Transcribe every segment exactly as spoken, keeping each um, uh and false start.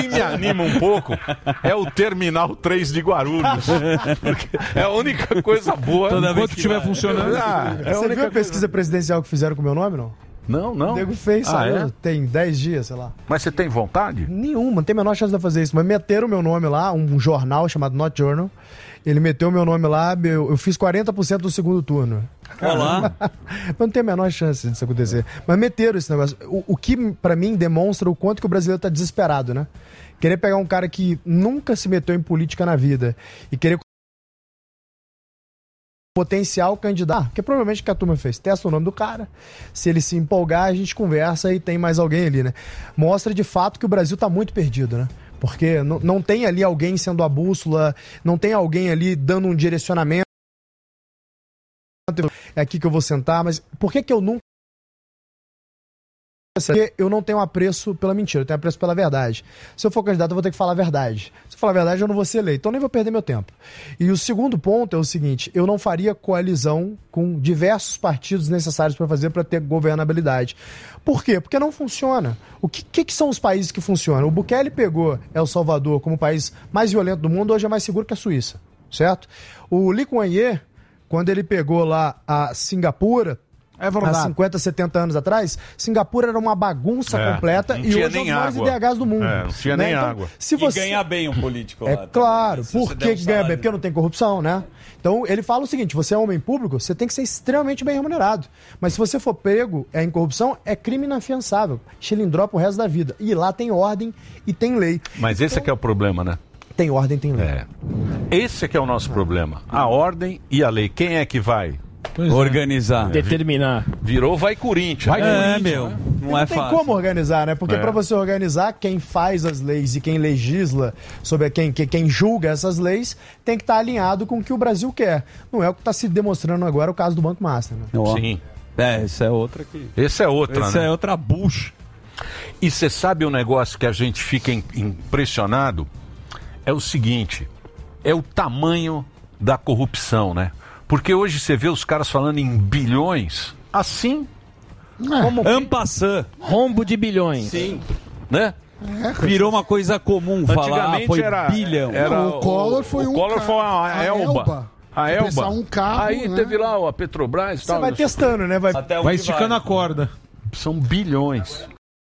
que me anima um pouco é o Terminal três de Guarulhos. Porque é a única coisa boa. Toda vez que estiver funcionando. Ah, é Você viu a pesquisa coisa... presidencial que fizeram com o meu nome, não? Não, não. O Nego fez, ah, saiu, é? Tem dez dias, sei lá. Mas você tem vontade? Nenhuma, não tem a menor chance de fazer isso. Mas meteram o meu nome lá, um jornal chamado Not Journal. Ele meteu o meu nome lá, eu, eu fiz quarenta por cento do segundo turno. Olá. Mas não tem a menor chance disso acontecer. Mas meteram esse negócio. O, o que, pra mim, demonstra o quanto que o brasileiro tá desesperado, né? Querer pegar um cara que nunca se meteu em política na vida e querer potencial candidato, que provavelmente o que a turma fez, testa o nome do cara, se ele se empolgar, a gente conversa e tem mais alguém ali, né? Mostra de fato que o Brasil tá muito perdido, né? Porque não, não tem ali alguém sendo a bússola, não tem alguém ali dando um direcionamento, é aqui que eu vou sentar, mas por que que eu nunca... Porque eu não tenho apreço pela mentira, eu tenho apreço pela verdade. Se eu for candidato, eu vou ter que falar a verdade. Se eu falar a verdade, eu não vou ser eleito, então nem vou perder meu tempo. E o segundo ponto é o seguinte, eu não faria coalizão com diversos partidos necessários para fazer para ter governabilidade. Por quê? Porque não funciona. O que, que, que são os países que funcionam? O Bukele pegou El Salvador como o país mais violento do mundo, hoje é mais seguro que a Suíça, certo? O Lee Kuan Yew, quando ele pegou lá a Singapura, é há cinquenta, setenta anos atrás, Singapura era uma bagunça é, completa e hoje é os mais I D Hs do mundo. É, não tinha né? nem então, água. Se você... E ganha bem um político lá. É claro. Também, por que um ganha bem? Porque não tem corrupção, né? Então ele fala o seguinte, você é homem público, você tem que ser extremamente bem remunerado. Mas se você for pego é, em corrupção, é crime inafiançável. Chilindró pro resto da vida. E lá tem ordem e tem lei. Mas então, esse é que é o problema, né? Tem ordem, tem lei. É. Esse é que é o nosso é. problema. A ordem e a lei. Quem é que vai... Pois organizar. É. Determinar. Virou vai Corinthians. Vai é, Corinthians, meu. Né? Não, não é tem fácil. como organizar, né? Porque é. para você organizar, quem faz as leis e quem legisla sobre quem, quem julga essas leis tem que estar alinhado com o que o Brasil quer. Não é o que está se demonstrando agora o caso do Banco Master. Né? Sim. É, essa é outra que... Essa é outra, Essa né? é outra bucha. E você sabe um negócio que a gente fica impressionado? É o seguinte, é o tamanho da corrupção, né? Porque hoje você vê os caras falando em bilhões, assim, é. como... Ampassant. Rombo de bilhões. Sim. Né? É, Virou uma coisa comum falar, ah, foi era, bilhão. Era, Não, o Collor foi o um Collor ca... foi a, a Elba. Elba. A Elba. Um carro, aí né? teve lá a Petrobras e tal. Você vai testando, né? Vai, Até vai esticando vai. a corda. São bilhões.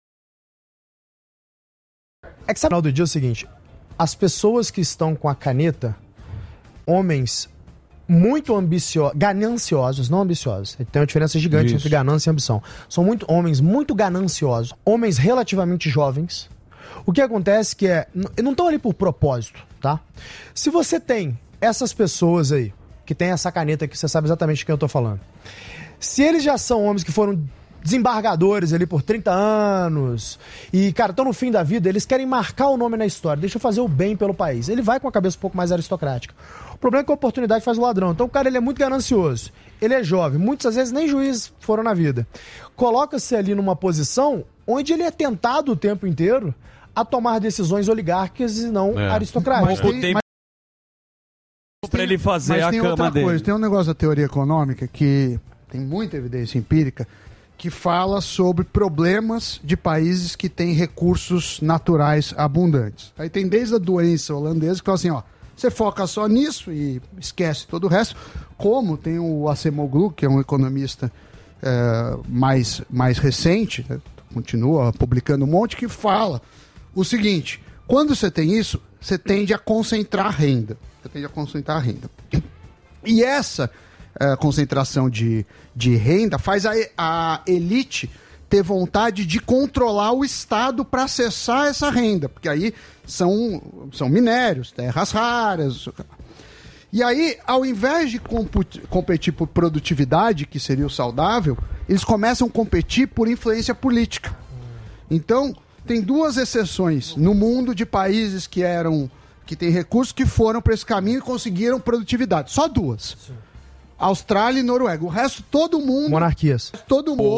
É que sabe, no final do dia é o seguinte, as pessoas que estão com a caneta, homens muito ambiciosos, gananciosos, não ambiciosos. Tem uma diferença gigante Isso. entre ganância e ambição. São muito homens muito gananciosos, homens relativamente jovens. O que acontece que é, não estão ali por propósito, tá? Se você tem essas pessoas aí, que tem essa caneta que você sabe exatamente de quem eu tô falando, se eles já são homens que foram desembargadores ali por trinta anos e, cara, estão no fim da vida, eles querem marcar o nome na história, deixa eu fazer o bem pelo país. Ele vai com a cabeça um pouco mais aristocrática. O problema é que a oportunidade faz o ladrão. Então o cara ele é muito ganancioso, ele é jovem, muitas vezes nem juízes foram na vida. Coloca-se ali numa posição onde ele é tentado o tempo inteiro a tomar decisões oligárquicas e não é. aristocráticas. Mas tem, mas para ele fazer mas a tem cama outra dele. Coisa, tem um negócio da teoria econômica que tem muita evidência empírica que fala sobre problemas de países que têm recursos naturais abundantes. Aí tem desde a doença holandesa que fala assim, ó, você foca só nisso e esquece todo o resto. Como tem o Acemoglu, que é um economista é, mais, mais recente, né, continua publicando um monte, que fala o seguinte, quando você tem isso, você tende a concentrar renda. Você tende a concentrar renda. E essa uh, concentração de, de renda faz a, a elite ter vontade de controlar o Estado para acessar essa renda, porque aí são, são minérios, terras raras. E aí, ao invés de competir por produtividade, que seria o saudável, eles começam a competir por influência política. Então, tem duas exceções no mundo de países que eram que têm recursos que foram para esse caminho e conseguiram produtividade. Só duas. Sim. Austrália e Noruega. O resto, todo mundo... Monarquias. Todo mundo...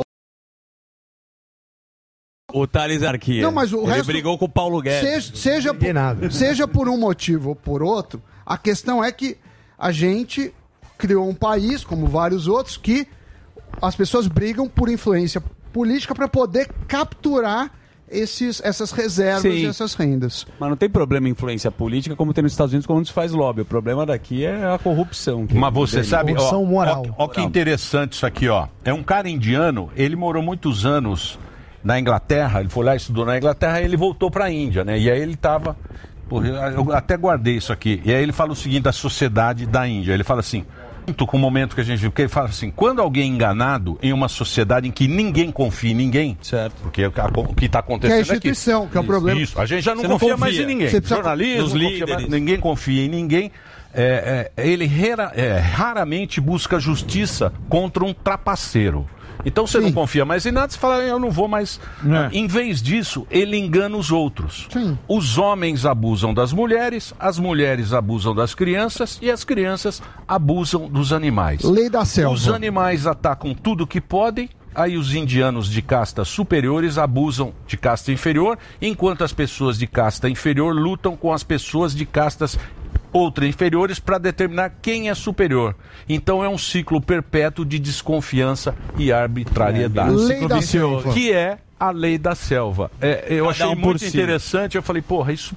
O Thales Arquia. Não, mas o Ele resto, brigou com o Paulo Guedes. Seja, seja, por, seja por um motivo ou por outro, a questão é que a gente criou um país, como vários outros, que as pessoas brigam por influência política para poder capturar esses, essas reservas Sim. e essas rendas. Mas não tem problema em influência política como tem nos Estados Unidos quando se faz lobby. O problema daqui é a corrupção. Mas você Tem- sabe, ó, Corrupção moral. ó, ó que interessante isso aqui, ó. É um cara indiano, ele morou muitos anos na Inglaterra, ele foi lá, estudou na Inglaterra, e ele voltou para a Índia, né? E aí ele tava, porra, eu até guardei isso aqui. E aí ele fala o seguinte da sociedade da Índia. Ele fala assim, muito com o momento que a gente vive, porque ele fala assim, quando alguém é enganado em uma sociedade em que ninguém confia em ninguém, Certo. porque o que a- o que está Que é a acontecendo aqui... instituição, que é o problema. Isso, a gente já não Você não confia, confia. mais em ninguém. Você precisa- Jornalismo, Nos não confia líderes. mais- ninguém confia em ninguém. É, é, ele rara- é, raramente busca justiça contra um trapaceiro. Então você Sim. não confia mais em nada, você fala, eu não vou mais. É. Em vez disso, ele engana os outros. Sim. Os homens abusam das mulheres, as mulheres abusam das crianças e as crianças abusam dos animais. Lei da selva. Os animais atacam tudo que podem, aí os indianos de castas superiores abusam de casta inferior, enquanto as pessoas de casta inferior lutam com as pessoas de castas outra inferiores para determinar quem é superior. Então é um ciclo perpétuo de desconfiança e arbitrariedade. Lei da selva. Que é a lei da selva. É, eu Cada achei um por muito si. interessante, eu falei, porra, isso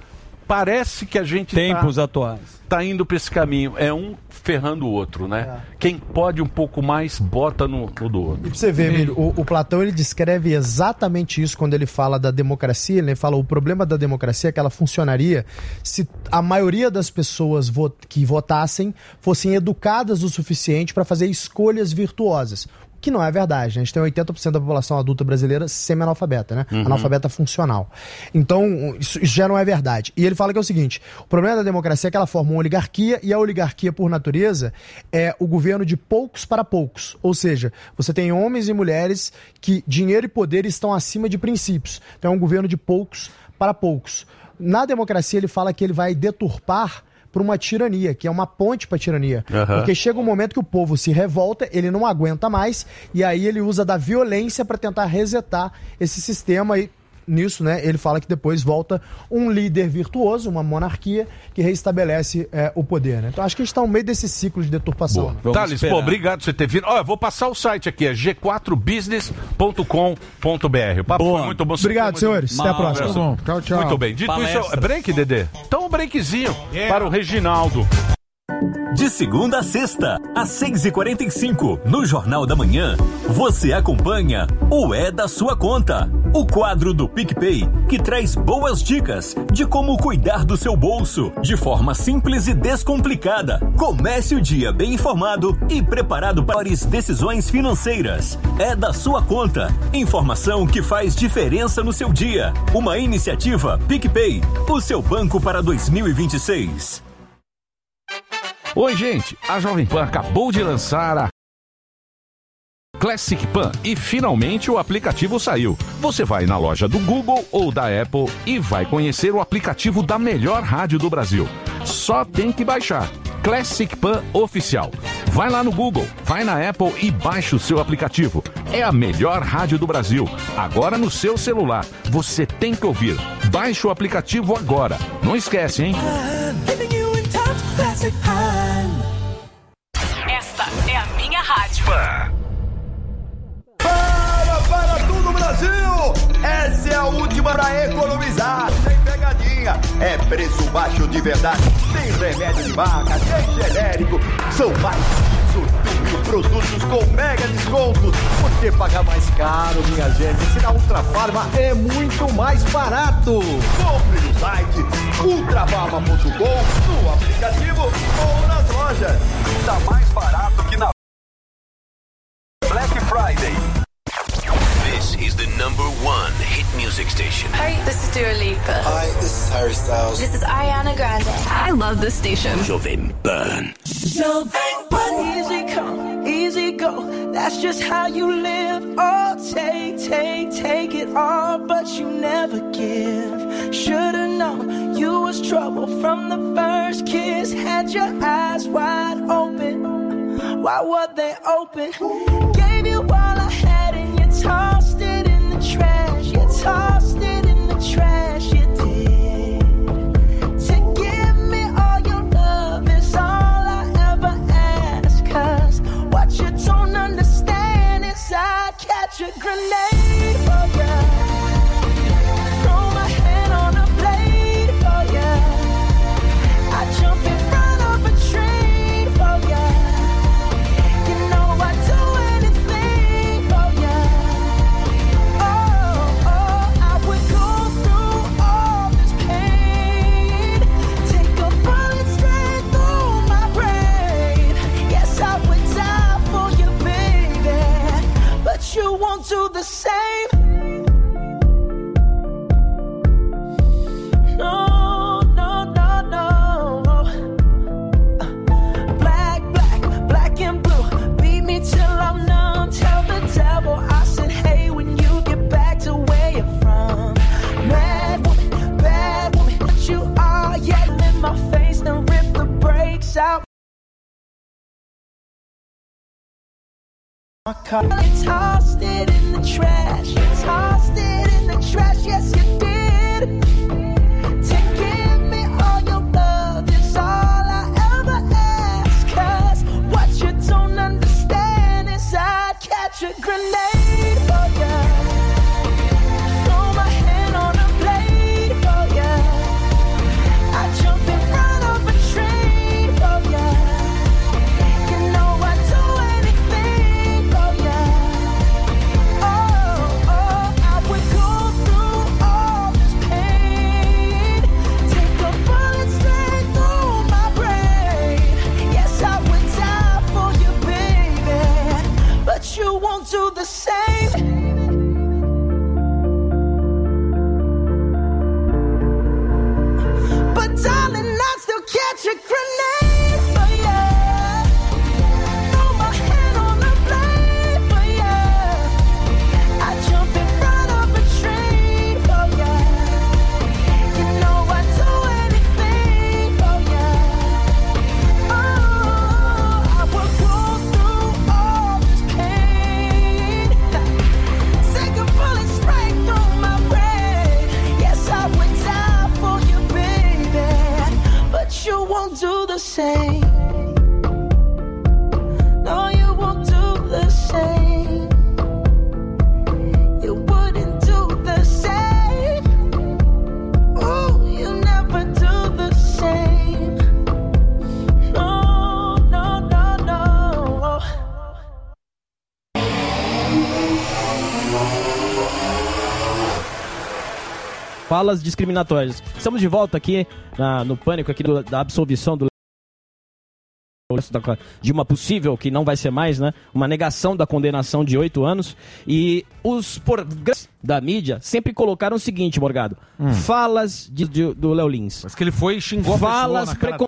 parece que a gente Tempos tá, atuais. tá indo para esse caminho. É um ferrando o outro, né? Quem pode um pouco mais, bota no, no do outro. E pra você ver, Emílio, o, o Platão ele descreve exatamente isso quando ele fala da democracia. Ele fala o problema da democracia é que ela funcionaria se a maioria das pessoas vo- que votassem fossem educadas o suficiente para fazer escolhas virtuosas. Que não é verdade, né? A gente tem oitenta por cento da população adulta brasileira semi-analfabeta, né? Analfabeta funcional. Então, isso isso já não é verdade. E ele fala que é o seguinte, o problema da democracia é que ela forma uma oligarquia, e a oligarquia, por natureza, é o governo de poucos para poucos. Ou seja, você tem homens e mulheres que dinheiro e poder estão acima de princípios. Então, é um governo de poucos para poucos. Na democracia, ele fala que ele vai deturpar para uma tirania, que é uma ponte para a tirania. Aham. Porque chega um momento que o povo se revolta, ele não aguenta mais, e aí ele usa da violência para tentar resetar esse sistema. E nisso, né, ele fala que depois volta um líder virtuoso, uma monarquia, que reestabelece é, o poder. Né? Então acho que a gente está no meio desse ciclo de deturpação. Né? Vamos Thales, esperar. pô, obrigado por você ter vindo. Ó, eu vou passar o site aqui, é g quatro business ponto com ponto b r. O papo Boa. foi muito bom. Obrigado, Muito- senhores. Até a Mal, próxima. Tá bom. Tchau, tchau. Muito bem. Dito Palestras. isso, break, Dedê? Então um breakzinho para o Reginaldo. De segunda a sexta, às seis e quarenta e cinco, no Jornal da Manhã, você acompanha o É da Sua Conta, o quadro do PicPay que traz boas dicas de como cuidar do seu bolso de forma simples e descomplicada. Comece o dia bem informado e preparado para as decisões financeiras. É da Sua Conta, informação que faz diferença no seu dia. Uma iniciativa PicPay, o seu banco para dois mil e vinte e seis. Oi, gente. A Jovem Pan acabou de lançar a Classic Pan e finalmente o aplicativo saiu. Você vai na loja do Google ou da Apple e vai conhecer o aplicativo da melhor rádio do Brasil. Só tem que baixar. Classic Pan Oficial. Vai lá no Google, vai na Apple e baixa o seu aplicativo. É a melhor rádio do Brasil. Agora no seu celular. Você tem que ouvir. Baixe o aplicativo agora. Não esquece, hein? Esta é a minha rádio. Para, para tudo, Brasil! Essa é a última pra economizar, sem pegadinha. É preço baixo de verdade, sem remédio de marca, sem genérico. São mais de dezoito mil produtos com mega descontos. Por que pagar mais caro, minha gente? Se na Ultra Farma é muito mais barato. Compre no site ultrafarma ponto com, no aplicativo ou nas lojas. Tá mais barato que na Black Friday. This is the number one hit music station. Hi, this is Dua Lipa. Hi, this is Harry Styles. This is Ariana Grande. I love this station. Jovem Pan. Easy come, easy go. That's just how you live. Oh, take, take, take it all, but you never give. Should've known you was trouble from the first kiss. Had your eyes wide open. Why were they open? Gave you all I had and you tossed it in the trash. You tossed it in the trash. You did. To give me all your love is all I ever ask. 'Cause what you don't understand is I'd catch a grenade for you. my car. You tossed it in the trash. You tossed it in the trash. Yes, you did. To give me all your love is all I ever ask. 'Cause what you don't understand is I'd catch a grenade for ya. Throw my hand on a blade for ya. I jump in front of a train for ya. You know I'd do anything for ya. Oh, oh, I would go through all this pain. Take a bullet straight through my brain. Yes, I would die for you, baby. But you won't do the same. But darling, I'd still catch a grenade for ya. Throw my hand on the blade for ya. I jump in front of a train for ya. You know I'd do anything for ya. Oh, I would go through all this pain. Take a bullet straight through my brain. Yes, I would die for you, baby. But you won't do the same. No, you won't do the same. You wouldn't do the same. Oh, you never do the same. No, no, no, no. Falas discriminatórias. Estamos de volta aqui na- no pânico aqui do- da absolvição do de uma possível, que não vai ser mais, né? Uma negação da condenação de oito anos. E os programas da mídia sempre colocaram o seguinte, Morgado. Falas de- de- do Léo Lins. Mas que ele foi e xingou a Falas pessoa na cara precon...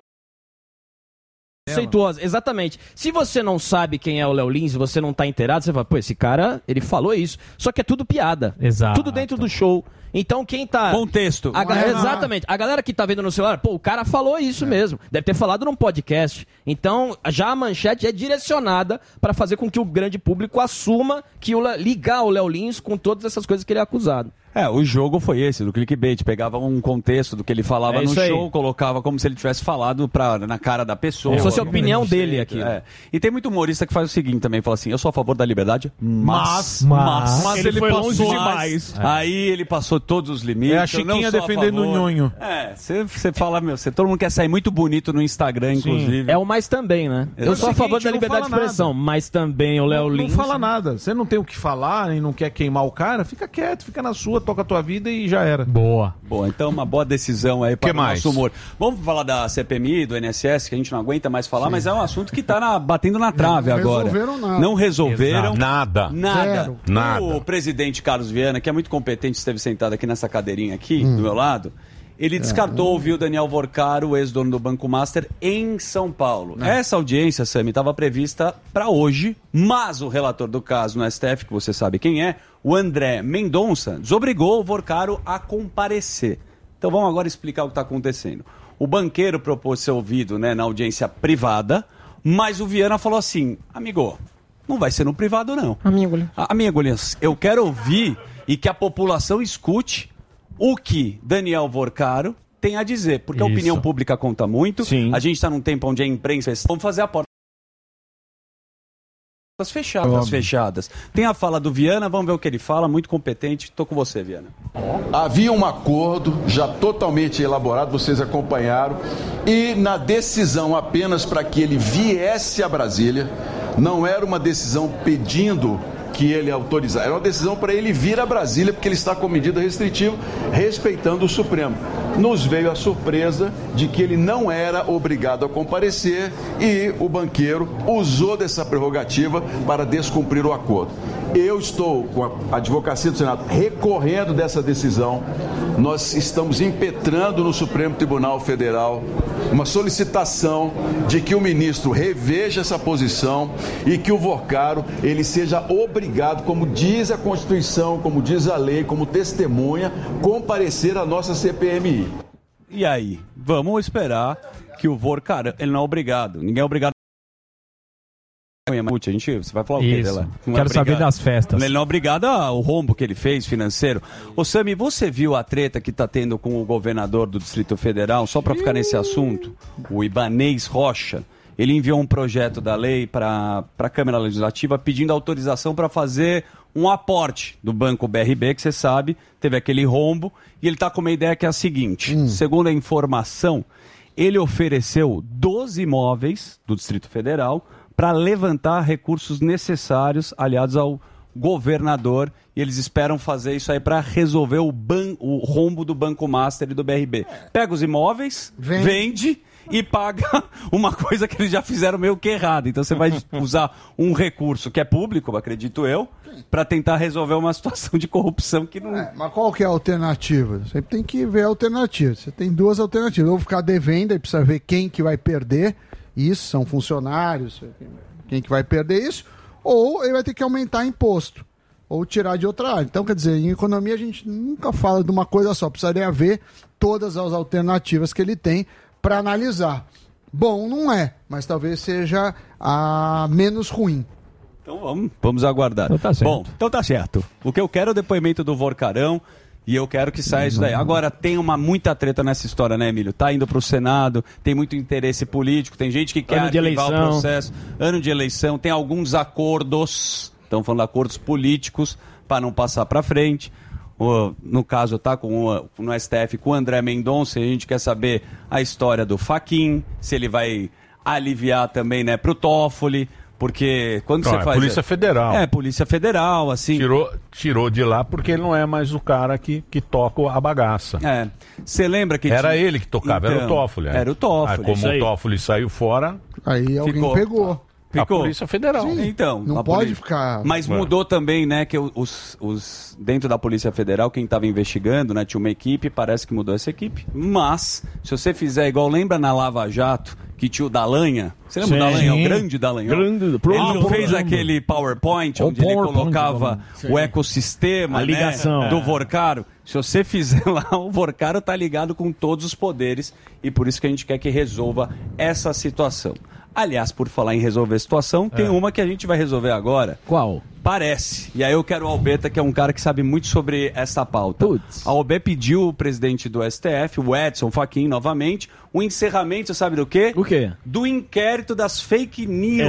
preconceituosas, exatamente. Se você não sabe quem é o Léo Lins, você não tá inteirado, você fala, pô, esse cara, ele falou isso. Só que é tudo piada. Exato. Tudo dentro do show. Então quem tá... Contexto. A ga- Não é, não. Exatamente. A galera que tá vendo no celular, pô, o cara falou isso mesmo. Deve ter falado num podcast. Então, já a manchete é direcionada pra fazer com que o grande público assuma que o Le- ligar o Léo Lins com todas essas coisas que ele é acusado. É, o jogo foi esse, do clickbait. Pegava um contexto do que ele falava É no isso aí. show, colocava como se ele tivesse falado pra, na cara da pessoa. Como se fosse a Algum opinião preconceito, dele aqui. É. E tem muito humorista que faz o seguinte também, fala assim, eu sou a favor da liberdade, mas... Mas- Mas ele ele foi passou- longe mas- demais. Aí ele passou todos os limites. É a eu não Chiquinha sou a defendendo o favor. nhonho. É, você fala, meu, cê, todo mundo quer sair muito bonito no Instagram, inclusive. É o mais também, né? Eu Mas sou a é o favor seguinte, da não liberdade de fala expressão, mas também o Léo Não, Lins... não fala nada. Você não tem o que falar e não quer queimar o cara, fica quieto, fica na sua, toca a tua vida e já era. Boa. Bom, então uma boa decisão aí para Que o mais? nosso humor. Vamos falar da C P M I, do I N S S, que a gente não aguenta mais falar, mas é um assunto que está batendo na trave Não agora. resolveram nada. Não resolveram Exato. Nada. Nada. Zero. Nada. O presidente Carlos Viana, que é muito competente, esteve sentado aqui nessa cadeirinha aqui, do meu lado, ele descartou ouvir o Daniel Vorcaro, o ex-dono do Banco Master, em São Paulo. Essa audiência, Sami, estava prevista para hoje, mas o relator do caso no S T F, que você sabe quem é, o André Mendonça, desobrigou o Vorcaro a comparecer. Então vamos agora explicar o que está acontecendo. O banqueiro propôs ser ouvido, né, na audiência privada, mas o Viana falou assim, amigo, não vai ser no privado não. Amigo, A- Amigo, Lins, eu quero ouvir e que a população escute o que Daniel Vorcaro tem a dizer, porque a Isso. opinião pública conta muito. Sim. A gente está num tempo onde a imprensa... Vamos fazer a porta fechadas, fechadas. Tem a fala do Viana, vamos ver o que ele fala, muito competente. Tô com você, Viana. Havia um acordo já totalmente elaborado, vocês acompanharam, e na decisão apenas para que ele viesse a Brasília, não era uma decisão pedindo que ele autorizasse, era uma decisão para ele vir a Brasília, porque ele está com medida restritiva, respeitando o Supremo. Nos veio a surpresa de que ele não era obrigado a comparecer e o banqueiro usou dessa prerrogativa para descumprir o acordo. Eu estou com a advocacia do Senado recorrendo dessa decisão. Nós estamos impetrando no Supremo Tribunal Federal uma solicitação de que o ministro reveja essa posição e que o Vorcaro ele seja obrigado, como diz a Constituição, como diz a lei, como testemunha, comparecer à nossa C P M I. E aí? Vamos esperar que o Vorcaro... Ele não é obrigado. Ninguém é obrigado A gente, você vai falar o quê Isso. dela? Quero saber das festas. Ele não é obrigado ao rombo que ele fez financeiro. Ô Sami, você viu a treta que tá tendo com o governador do Distrito Federal? Só para ficar nesse assunto, o Ibanez Rocha. Ele enviou um projeto da lei para a Câmara Legislativa pedindo autorização para fazer um aporte do Banco B R B, que você sabe, teve aquele rombo, e ele está com uma ideia que é a seguinte, hum. segundo a informação, ele ofereceu doze imóveis do Distrito Federal para levantar recursos necessários aliados ao governador, e eles esperam fazer isso aí para resolver o, ban o rombo do Banco Master e do B R B. Pega os imóveis, vende, vende e paga uma coisa que eles já fizeram meio que errado. Então você vai usar um recurso que é público, acredito eu, para tentar resolver uma situação de corrupção que não... É, mas qual que é a alternativa? Sempre tem que ver a alternativa. Você tem duas alternativas. Ou ficar devendo e precisa ver quem que vai perder isso, são funcionários, quem que vai perder isso, ou ele vai ter que aumentar imposto, ou tirar de outra área. Então, quer dizer, em economia a gente nunca fala de uma coisa só, precisaria ver todas as alternativas que ele tem para analisar. Bom, não é, mas talvez seja a menos ruim. Então vamos, vamos aguardar. Então tá certo. Bom, então tá certo. O que eu quero é o depoimento do Vorcarão e eu quero que saia isso daí. Agora, tem uma muita treta nessa história, né, Emílio? Tá indo pro Senado, tem muito interesse político, tem gente que quer ano de arquivar eleição. o processo. Ano de eleição, tem alguns acordos, estão falando de acordos políticos para não passar para frente. O, no caso, tá com o, no S T F com o André Mendonça, a gente quer saber a história do Fachin, se ele vai aliviar também, né, pro Toffoli, porque quando não, você é faz... Polícia Federal. É, Polícia Federal, assim... Tirou, tirou de lá porque ele não é mais o cara que, que toca a bagaça. É, você lembra que... Era tinha... ele que tocava, então, era o Toffoli. Era o Toffoli. Aí, como o Toffoli saiu fora... Aí alguém ficou. pegou. Ficou. A Polícia Federal. Sim, então, não pode polícia... ficar... Mas mudou também, né, que os, os... dentro da Polícia Federal, quem estava investigando, né, tinha uma equipe, parece que mudou essa equipe. Mas, se você fizer igual, lembra na Lava Jato, que tinha o Dallagnha? Você lembra Sim. o Dallagnha, o grande Dallagnha? Grande, ele não ah, fez programa. aquele PowerPoint, O onde ele PowerPoint, colocava sim. o ecossistema, A ligação. né, do Vorcaro? Se você fizer lá, o Vorcaro tá ligado com todos os poderes e por isso que a gente quer que resolva essa situação. Aliás, por falar em resolver a situação, tem É. uma que a gente vai resolver agora. Qual? Parece. E aí eu quero o Albeta, que é um cara que sabe muito sobre essa pauta. Putz. A O B pediu o presidente do S T F, o Edson Fachin, novamente, o encerramento, sabe do quê? O quê? Do inquérito das fake news.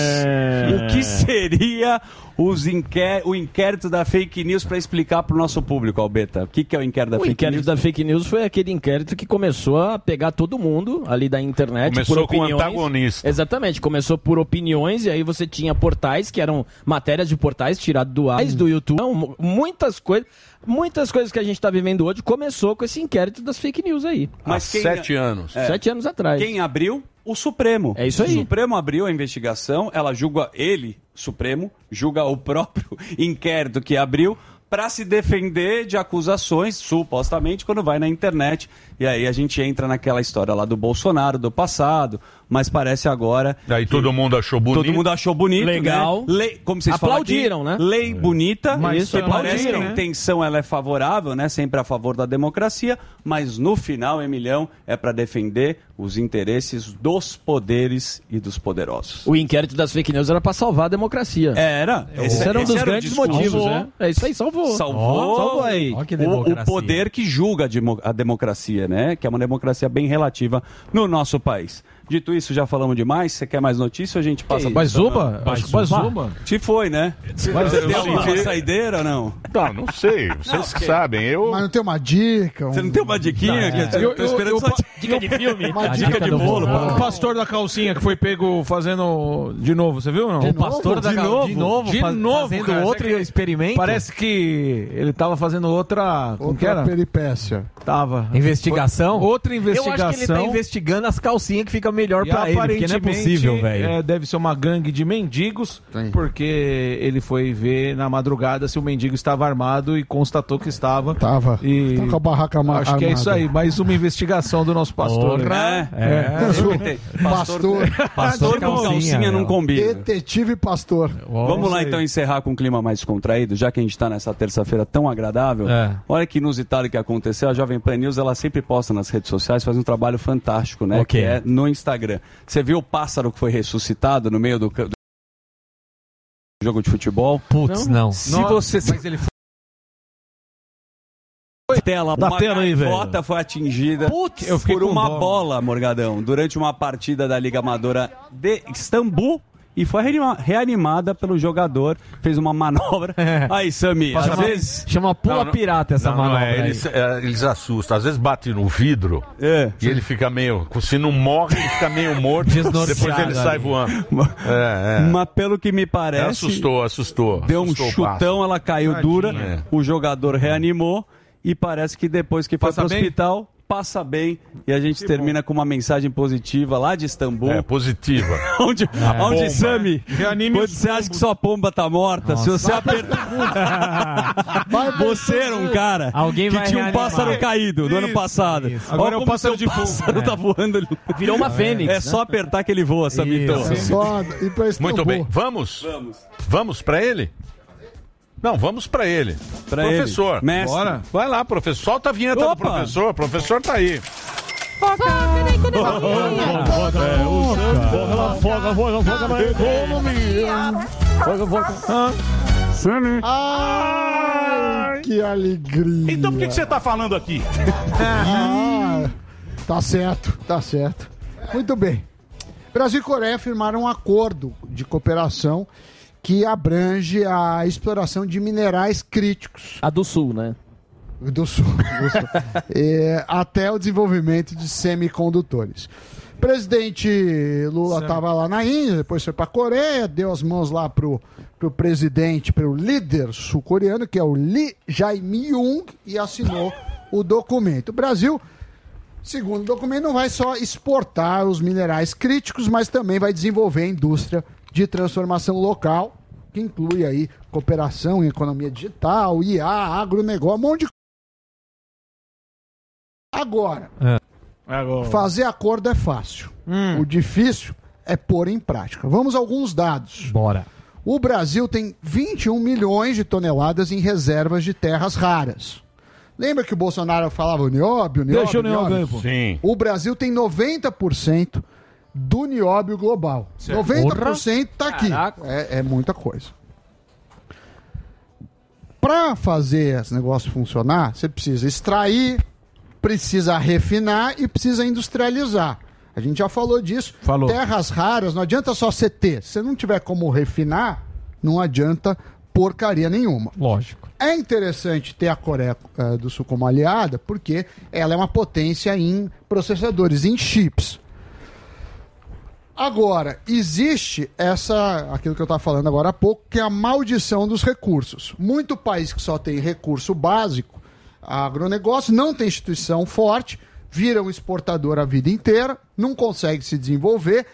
É... O que seria os inqué... o inquérito da fake news para explicar para o nosso público, Albeta? O que, que é o inquérito da O fake inquérito news? da fake news foi aquele inquérito que começou a pegar todo mundo ali da internet. Começou por com o opiniões. antagonista. Exatamente, começou por opiniões e aí você tinha portais que eram matérias de portais tirados do ar, do YouTube. Então, muitas coisas, muitas coisas que a gente está vivendo hoje começou com esse inquérito das fake news aí. Mas Há quem- sete anos. É. Sete anos atrás. Quem abriu? O Supremo. É isso aí. O Supremo abriu a investigação, ela julga ele, Supremo, julga o próprio inquérito que abriu para se defender de acusações, supostamente, quando vai na internet. E aí a gente entra naquela história lá do Bolsonaro, do passado, mas parece agora... Daí todo mundo achou bonito. Todo mundo achou bonito, Legal. né? Lei, como vocês Aplaudiram, falam aqui, né? lei bonita, Mas que parece que aplaudiram, a né? intenção ela é favorável, né? Sempre a favor da democracia, mas no final, Emilhão, é para defender os interesses dos poderes e dos poderosos. O inquérito das fake news era para salvar a democracia. Era. Esse, era um dos o grandes discurso. motivos, né? É isso aí, salvou. Salvou, Salvou aí. Ó que o, democracia. o poder que julga a, demo- a democracia, né? Que é uma democracia bem relativa no nosso país. Dito isso, já falamos demais. Você quer mais notícia ou a gente passa... Bazuba? Não. Acho que Bazuba. Te foi, né? Você tem alguma saideira ou não? Não, não sei. Vocês que sabem. Eu... Mas não tem uma dica? Um... Você não tem uma diquinha? Não, é. Que eu, Eu- tô eu- esperando eu- só... Dica de filme? Uma A dica, dica de do bolo, bolo. O pastor da calcinha que foi pego fazendo de novo, você viu ou não? De O novo? pastor da De cal- novo? De novo, De faz- novo, fazendo cara. outro Você quer- experimento. Parece que ele tava fazendo outra... Como que Outra era? peripécia. Tava. Investigação? Foi outra Eu investigação. acho que ele tá investigando as calcinhas que fica melhor E pra ele, porque não é possível, velho. é, deve ser uma gangue de mendigos, Sim. porque ele foi ver na madrugada se o mendigo estava armado e constatou que estava. Tava. E Tá com a barraca ama- acho que é isso armada. aí, mais uma investigação do nosso pastor. Porra. É, É. eu entendi. Pastor. Pastor com calcinha, calcinha não meu. combina. Detetive pastor. Vamos lá isso aí. então encerrar com um clima mais contraído, já que a gente está nessa terça-feira tão agradável. É. Olha que inusitado que aconteceu. A Jovem Pan News ela sempre posta nas redes sociais, faz um trabalho fantástico, né? Ok. Que é no Instagram. Você viu o pássaro que foi ressuscitado no meio do, jogo de futebol? Putz, não. Se Nossa, você... mas ele Tela, Dá uma tela aí, velho. gaivota foi atingida Putz, eu fiquei por com uma dó. bola, Morgadão, durante uma partida da Liga Amadora de Istambul e foi reanima- reanimada pelo jogador, fez uma manobra. Aí, Sami, às Chama- vezes... chama pula Não, não- pirata essa não, não, manobra é, aí. eles, é, eles assustam. Às vezes bate no vidro É. e ele fica meio... Se não morre, ele fica meio morto. Desnorteado Depois ele sai ali. voando. É, é. Mas pelo que me parece... Assustou, assustou. Deu um assustou o chutão, passo. ela caiu Tadinho. dura, É. o jogador reanimou e parece que depois que foi Passa pro bem? hospital, passa bem. E a gente termina com uma mensagem positiva lá de Istambul. É, positiva. onde, É. onde Pomba. Sami, Reanime quando os você acha que sua pomba tá morta, se você apertar... você era um cara Alguém que vai tinha um reanimar. pássaro caído do ano Isso, passado. isso. Olha Agora é um como pássaro seu de fogo. pássaro tá voando ali. Virou uma fênix. É né? só apertar que ele voa, Samito. É só ir pra Istambul. Muito bem. Vamos? Vamos. Vamos pra ele? Não, vamos pra ele. Pra professor. ele. Mestre. Bora. Vai lá, professor. Solta a vinheta Opa. do professor. O professor tá aí. Ai, que alegria. Então por que, que você tá falando aqui? Ah, tá certo, tá certo. Muito bem. Brasil e Coreia firmaram um acordo de cooperação que abrange a exploração de minerais críticos. A do Sul, né? Do Sul. Do sul. É, até o desenvolvimento de semicondutores. O presidente Lula estava lá na Índia, depois foi para a Coreia, deu as mãos lá pro, pro presidente, pro líder sul-coreano, que é o Lee Jae-myung, e assinou o documento. O Brasil, segundo o documento, não vai só exportar os minerais críticos, mas também vai desenvolver a indústria de transformação local, que inclui aí cooperação em economia digital, I A, agronegócio, um monte de coisa. Agora, Agora. fazer acordo é fácil. Hum. O difícil é pôr em prática. Vamos a alguns dados. Bora. O Brasil tem vinte e um milhões de toneladas em reservas de terras raras. Lembra que o Bolsonaro falava o nióbio, nióbio, Deixa o nióbio aí, pô. Sim. O Brasil tem noventa por cento do nióbio global. Certo. noventa por cento está aqui. Caraca. É, é muita coisa. Para fazer esse negócio funcionar, você precisa extrair, precisa refinar e precisa industrializar. A gente já falou disso. Falou. Terras raras, não adianta só você ter. Se você não tiver como refinar, não adianta porcaria nenhuma. Lógico. É interessante ter a Coreia eh, do Sul como aliada, porque ela é uma potência em processadores, em chips. Agora, existe essa, aquilo que eu estava falando agora há pouco, que é a maldição dos recursos. Muito país que só tem recurso básico, agronegócio, não tem instituição forte, vira um exportador a vida inteira, não consegue se desenvolver.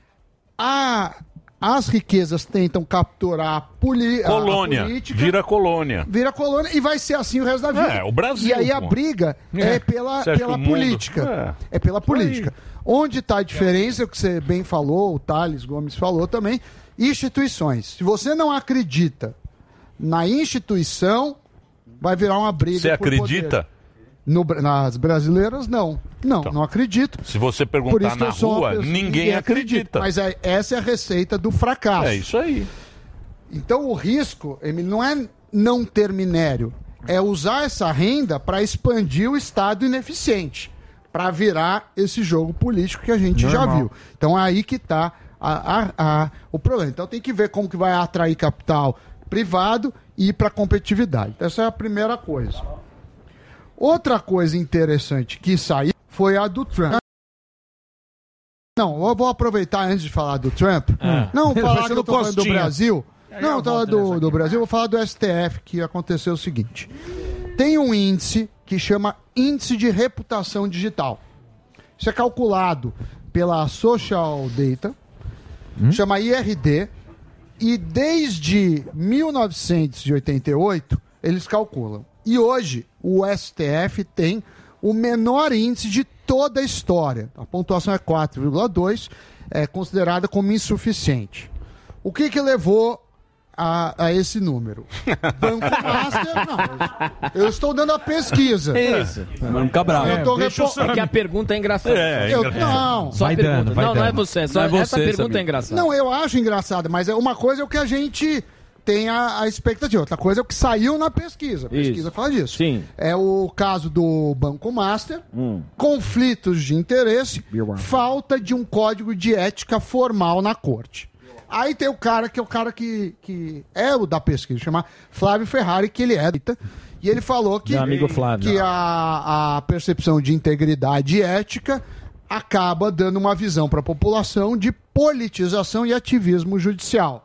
A, as riquezas tentam capturar a, poli, Colônia. a política. Vira colônia. Vira colônia e vai ser assim o resto da vida. É, o Brasil, E aí a pô. briga é, É. pela, Você acha pela que o mundo- política. É, pela política. Onde está a diferença, o que você bem falou, o Thales Gomes falou também, instituições. Se você não acredita na instituição, vai virar uma briga. Você por acredita? poder. No, nas brasileiras, não. Não, não acredito. Se você Por perguntar isso que na eu sou uma rua, pessoa- ninguém acredita. Mas é- essa é a receita do fracasso. É isso aí. Então o risco, Emílio, não é não ter minério, é usar essa renda para expandir o Estado ineficiente, para virar esse jogo político que a gente já Normal. viu. Então é aí que está a, a- a- o problema. Então tem que ver como que vai atrair capital privado e ir para a competitividade. Essa é a primeira coisa. Outra coisa interessante que saiu foi a do Trump. Não, eu vou aproveitar antes de falar do Trump. É. Não, Vai falar ser que do eu tô falando do Costinha. Brasil. Aí Não, eu eu tô falando volto nessa do, do Brasil, eu vou falar do S T F, que aconteceu o seguinte. Tem um índice que chama Índice de Reputação Digital. Isso é calculado pela Social Data, chama I R D, e desde mil novecentos e oitenta e oito eles calculam. E hoje o S T F tem o menor índice de toda a história. A pontuação é quatro vírgula dois, é considerada como insuficiente. O que que levou a, a esse número? Banco Master, não. Eu estou dando a pesquisa. Isso. Não fica bravo. Eu tô deixa o repo- Sam. É que a pergunta é engraçada. É, é Eu- engraçado. não. Só a Vai pergunta. dando, vai não, não é dando. você. Só Não é essa você, pergunta Samir. é engraçada. Não, eu acho engraçado, mas é uma coisa é o que a gente tem a, a expectativa. Outra coisa é o que saiu na pesquisa. A pesquisa Isso. fala disso. Sim. É o caso do Banco Master, Hum. conflitos de interesse, falta de um código de ética formal na corte. Aí tem o cara que é o cara que, que é o da pesquisa, chama Flávio Ferrari, que ele é. E ele falou que, Meu amigo Flávio. que a, a percepção de integridade e ética acaba dando uma visão para a população de politização e ativismo judicial.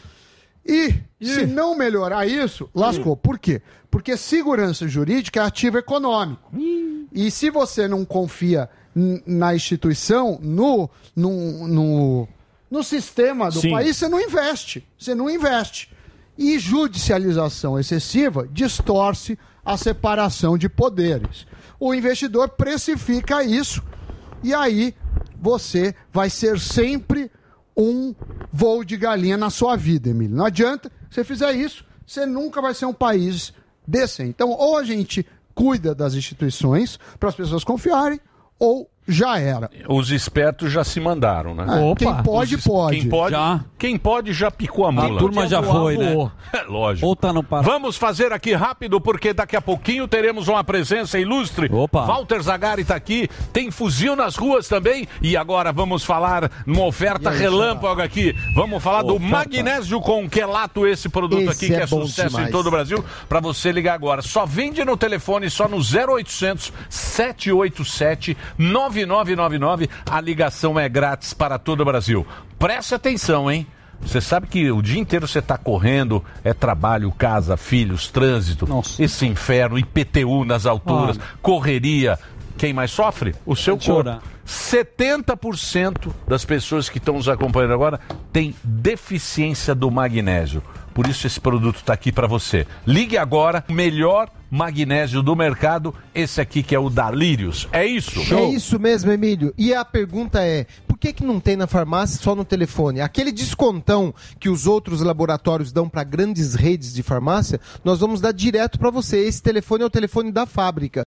E, se não melhorar isso, lascou. Por quê? Porque segurança jurídica é ativo econômico. E se você não confia n- na instituição, no, no, no, no sistema do Sim. país, você não investe. Você não investe. E judicialização excessiva distorce a separação de poderes. O investidor precifica isso e aí você vai ser sempre um voo de galinha na sua vida, Emílio. Não adianta você fizer isso, você nunca vai ser um país decente. Então, ou a gente cuida das instituições para as pessoas confiarem, ou já era. Os espertos já se mandaram, né? É, quem pode, Os- pode. Quem pode, Já. quem pode já picou a mula. A turma já foi, né? É lógico. Ou tá no par... Vamos fazer aqui rápido, porque daqui a pouquinho teremos uma presença ilustre. Opa. Walter Zagari está aqui, tem fuzil nas ruas também. E agora vamos falar numa oferta E aí, relâmpago aqui. Vamos falar do Oferta. Magnésio com Quelato, esse produto Esse aqui que é é bom sucesso demais. em todo o Brasil. Para você ligar agora. Só vende no telefone, só no zero oitocentos, sete oito sete, nove nove nove nove. A ligação é grátis para todo o Brasil. Preste atenção, hein? Você sabe que o dia inteiro você está correndo, é trabalho, casa, filhos, trânsito, esse inferno, I P T U nas alturas, correria. Quem mais sofre? O seu Deixa eu corpo. orar. setenta por cento das pessoas que estão nos acompanhando agora têm deficiência do magnésio. Por isso esse produto está aqui para você. Ligue agora, o melhor magnésio do mercado, esse aqui que é o da Lírios. É isso? É isso mesmo, Emílio. E a pergunta é, por que que não tem na farmácia só no telefone? Aquele descontão que os outros laboratórios dão para grandes redes de farmácia, nós vamos dar direto para você. Esse telefone é o telefone da fábrica.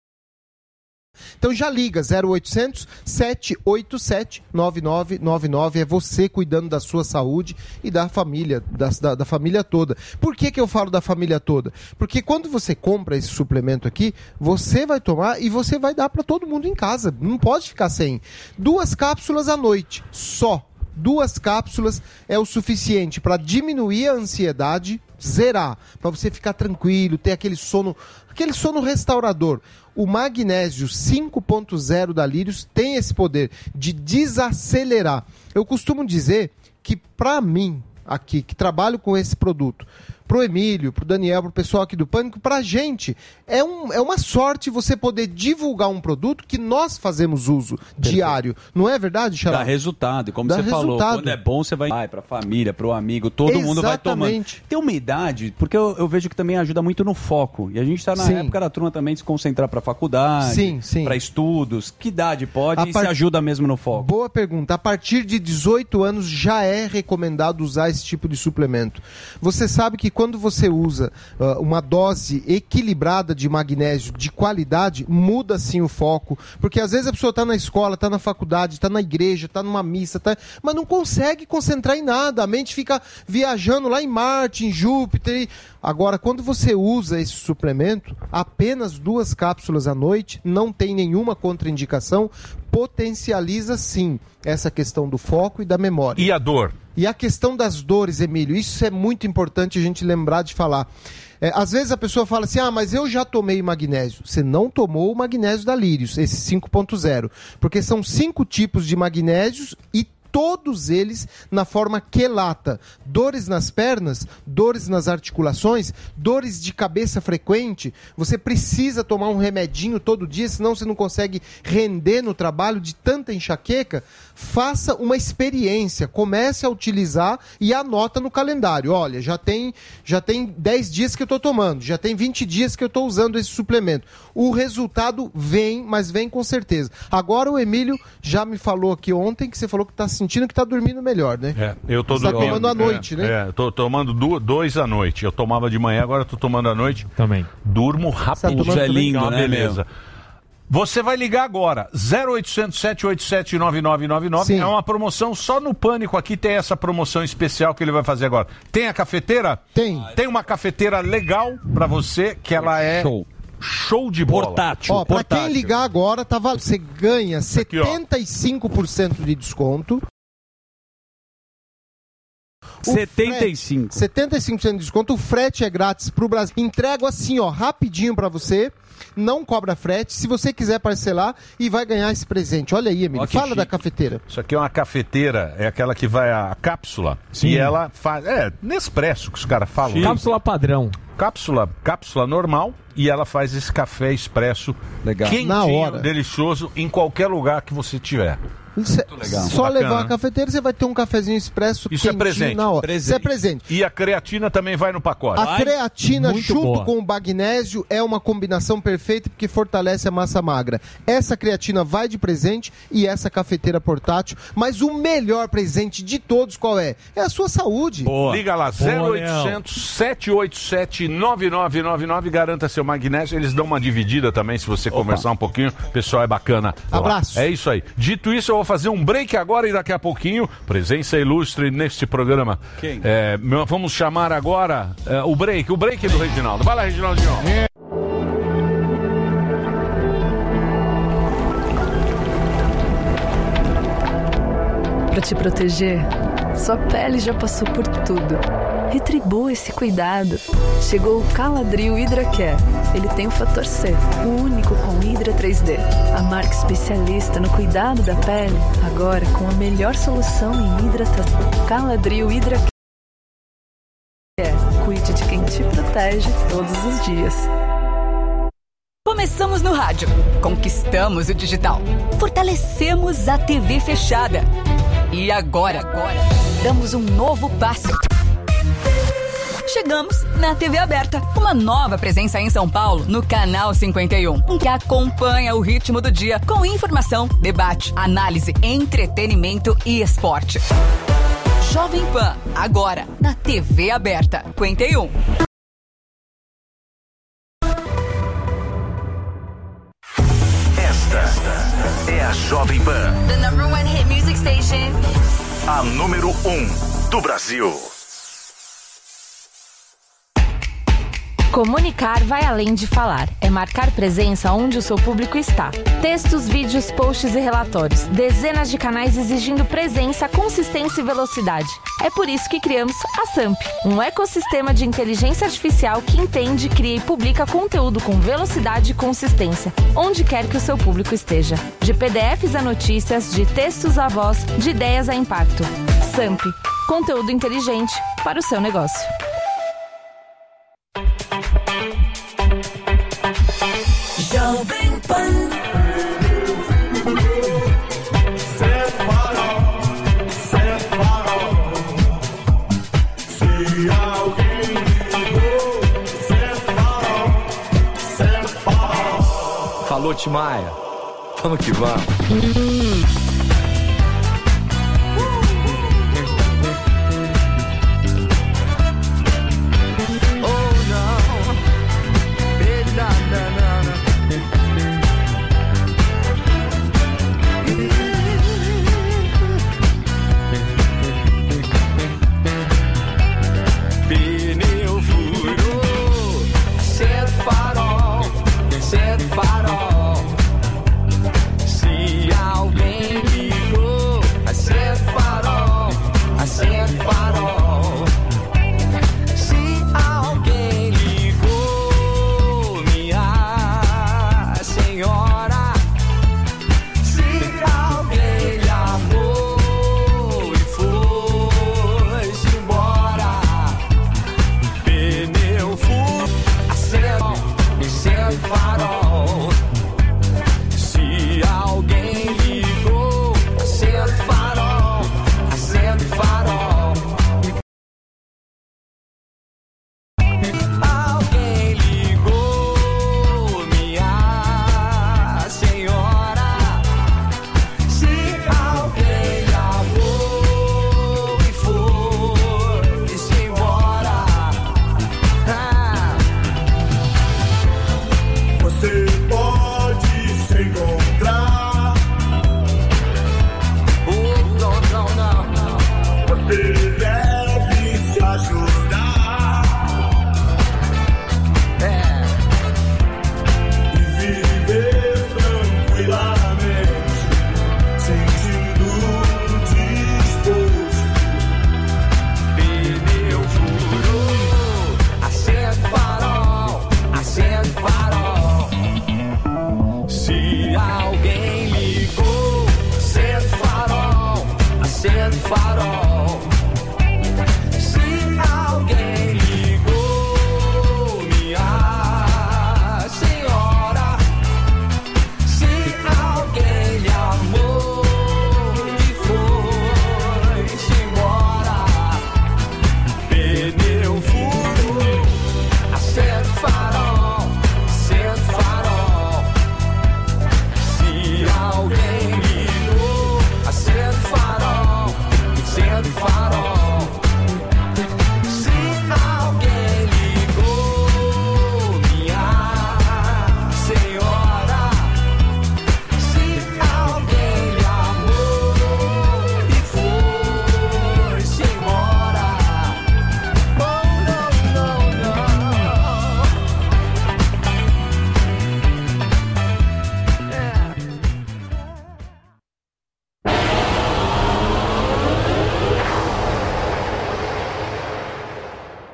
Então já liga, zero oitocentos, sete oito sete, nove nove nove nove, é você cuidando da sua saúde e da família, da, da, da família toda. Por que que eu falo da família toda? Porque quando você compra esse suplemento aqui, você vai tomar e você vai dar para todo mundo em casa, não pode ficar sem. Duas cápsulas à noite, só. Duas cápsulas é o suficiente para diminuir a ansiedade, zerar, para você ficar tranquilo, ter aquele sono, aquele sono restaurador. O magnésio cinco ponto zero da Lírios tem esse poder de desacelerar. Eu costumo dizer que para mim, aqui, que trabalho com esse produto, pro Emílio, pro Daniel, pro pessoal aqui do Pânico, pra gente, é, um, é uma sorte você poder divulgar um produto que nós fazemos uso diário. Não é verdade, Xará? Dá resultado. E como Dá você falou, resultado. quando é bom, você vai vai pra família, pro amigo, todo mundo vai tomando. Exatamente. Tem uma idade, porque eu, eu vejo que também ajuda muito no foco. E a gente tá na Sim. época da turma também de se concentrar pra faculdade, Sim, sim. pra estudos. Que idade pode A e part- se ajuda mesmo no foco? Boa pergunta. A partir de dezoito anos já é recomendado usar esse tipo de suplemento. Você sabe que quando você usa uh, uma dose equilibrada de magnésio de qualidade, muda sim o foco. Porque às vezes a pessoa está na escola, está na faculdade, está na igreja, está numa missa, tá... mas não consegue concentrar em nada. A mente fica viajando lá em Marte, em Júpiter. E... Agora, quando você usa esse suplemento, apenas duas cápsulas à noite, não tem nenhuma contraindicação, potencializa sim essa questão do foco e da memória. E a dor? E a questão das dores, Emílio, isso é muito importante a gente lembrar de falar. É, às vezes a pessoa fala assim, ah, mas eu já tomei magnésio. Você não tomou o magnésio da Lírios, esse cinco ponto zero. Porque são cinco tipos de magnésios e todos eles na forma quelata. Dores nas pernas, dores nas articulações, dores de cabeça frequente. Você precisa tomar um remedinho todo dia, senão você não consegue render no trabalho de tanta enxaqueca. Faça uma experiência, comece a utilizar e anota no calendário. Olha, já tem, já tem dez dias que eu estou tomando, já tem vinte dias que eu estou usando esse suplemento. O resultado vem, mas vem com certeza. Agora o Emílio já me falou aqui ontem que você falou que está sentindo que está dormindo melhor, né? É, eu tô Você tá dormindo, tomando à noite, é, né? É, eu tô tomando du- dois à noite. Eu tomava de manhã, agora eu tô tomando à noite. Também. Durmo rápido. Isso é lindo, é uma né, beleza. Você vai ligar agora, zero oitocentos, sete oito sete, nove nove nove nove. É uma promoção só no Pânico. Aqui tem essa promoção especial que ele vai fazer agora. Tem a cafeteira? Tem. Tem uma cafeteira legal pra você, que ela é Show. show de bola. Portátil. Ó, pra Portátil. quem ligar agora, tá val... você ganha Aqui, ó. setenta e cinco por cento de desconto. O setenta e cinco. frete, setenta e cinco por cento de desconto. O frete é grátis pro Brasil. Entrego assim, ó, rapidinho pra você. Não cobra frete. Se você quiser parcelar e vai ganhar esse presente. Olha aí, Emílio. Ó, que Fala chique. da cafeteira. Isso aqui é uma cafeteira, é aquela que vai a cápsula. Sim. E ela faz. É, Nespresso que os caras falam. né? Cápsula padrão. Cápsula, cápsula normal e ela faz esse café expresso Legal. quentinho, Na hora. delicioso, em qualquer lugar que você tiver. Cê, legal. só Bacana, levar a né? cafeteira, você vai ter um cafezinho expresso Isso é quentinho presente. na hora. Presente. Isso é presente. E a creatina também vai no pacote. A creatina Muito junto boa. com o magnésio é uma combinação perfeita porque fortalece a massa magra. Essa creatina vai de presente e essa cafeteira portátil. Mas o melhor presente de todos qual é? É a sua saúde. Boa. Liga lá, Boa, zero oitocentos, sete oito sete, nove nove nove nove, garanta seu magnésio. Eles dão uma dividida também, se você conversar um pouquinho. O pessoal é bacana. lá. Abraço. É isso aí. Dito isso, eu vou fazer um break agora e daqui a pouquinho, presença ilustre neste programa. Quem? É, meu- vamos chamar agora é, o break, o break do Reginaldo. Vai lá, Reginaldinho. Para te proteger, sua pele já passou por tudo. Retribua esse cuidado. Chegou o Caladril Hydra Care. Ele tem o fator C, o único com Hydra três D. A marca especialista no cuidado da pele, agora com a melhor solução em hidratação. Caladril Hydra Care. Cuide de quem te protege todos os dias. Começamos no rádio, conquistamos o digital, fortalecemos a T V fechada. E agora, agora, damos um novo passo. Chegamos na T V aberta, uma nova presença em São Paulo, no Canal cinquenta e um, que acompanha o ritmo do dia com informação, debate, análise, entretenimento e esporte. Jovem Pan, agora na T V aberta, cinquenta e um. Esta é a Jovem Pan, The number one hit music station. a número um do Brasil. Comunicar vai além de falar. É marcar presença onde o seu público está. Textos, vídeos, posts e relatórios. Dezenas de canais exigindo presença, consistência e velocidade. É por isso que criamos a Samp, um ecossistema de inteligência artificial que entende, cria e publica conteúdo com velocidade e consistência, onde quer que o seu público esteja. De P D Fs a notícias, de textos a voz, de ideias a impacto. Samp, conteúdo inteligente para o seu negócio. Jovem Pan. Set farol, set farol. Se alguém ligou, set farol, set farol. Falou, Timaya. Vamos que vamos. Pneu furou, set farol, set farol. Se alguém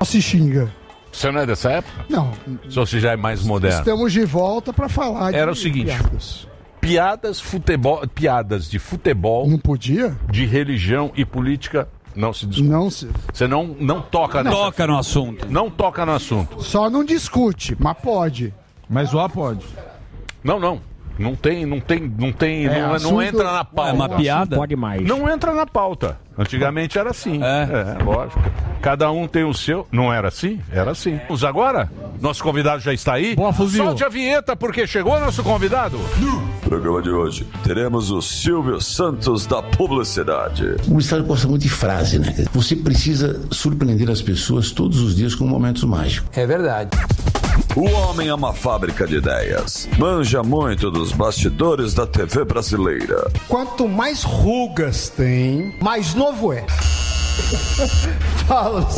se xinga. Você não é dessa época? Não. Se você já é mais moderno. Estamos de volta pra falar de Era o seguinte, piadas. piadas, futebol, piadas de futebol... Não podia? De religião e política, não se discute. Não se... Você não, não toca... Não nessa- toca no assunto. Não toca no assunto. Só não discute, mas pode. Mas zoar pode. Não, não. Não tem, não tem, não tem, É, não, assunto- não entra na pauta. É uma piada? Pode mais. Não entra na pauta. Antigamente era assim. É. É, lógico. Cada um tem o seu. Não era assim? Era assim. Vamos agora? Nosso convidado já está aí. Boa, fuzil. Solte a vinheta porque chegou nosso convidado. Programa de hoje, teremos o Silvio Santos da publicidade. O Estado gosta muito de frase, né? Você precisa surpreender as pessoas todos os dias com momentos mágicos. É verdade. O homem é uma fábrica de ideias. Manja muito dos bastidores da T V brasileira. Quanto mais rugas tem, mais novo é. Fala.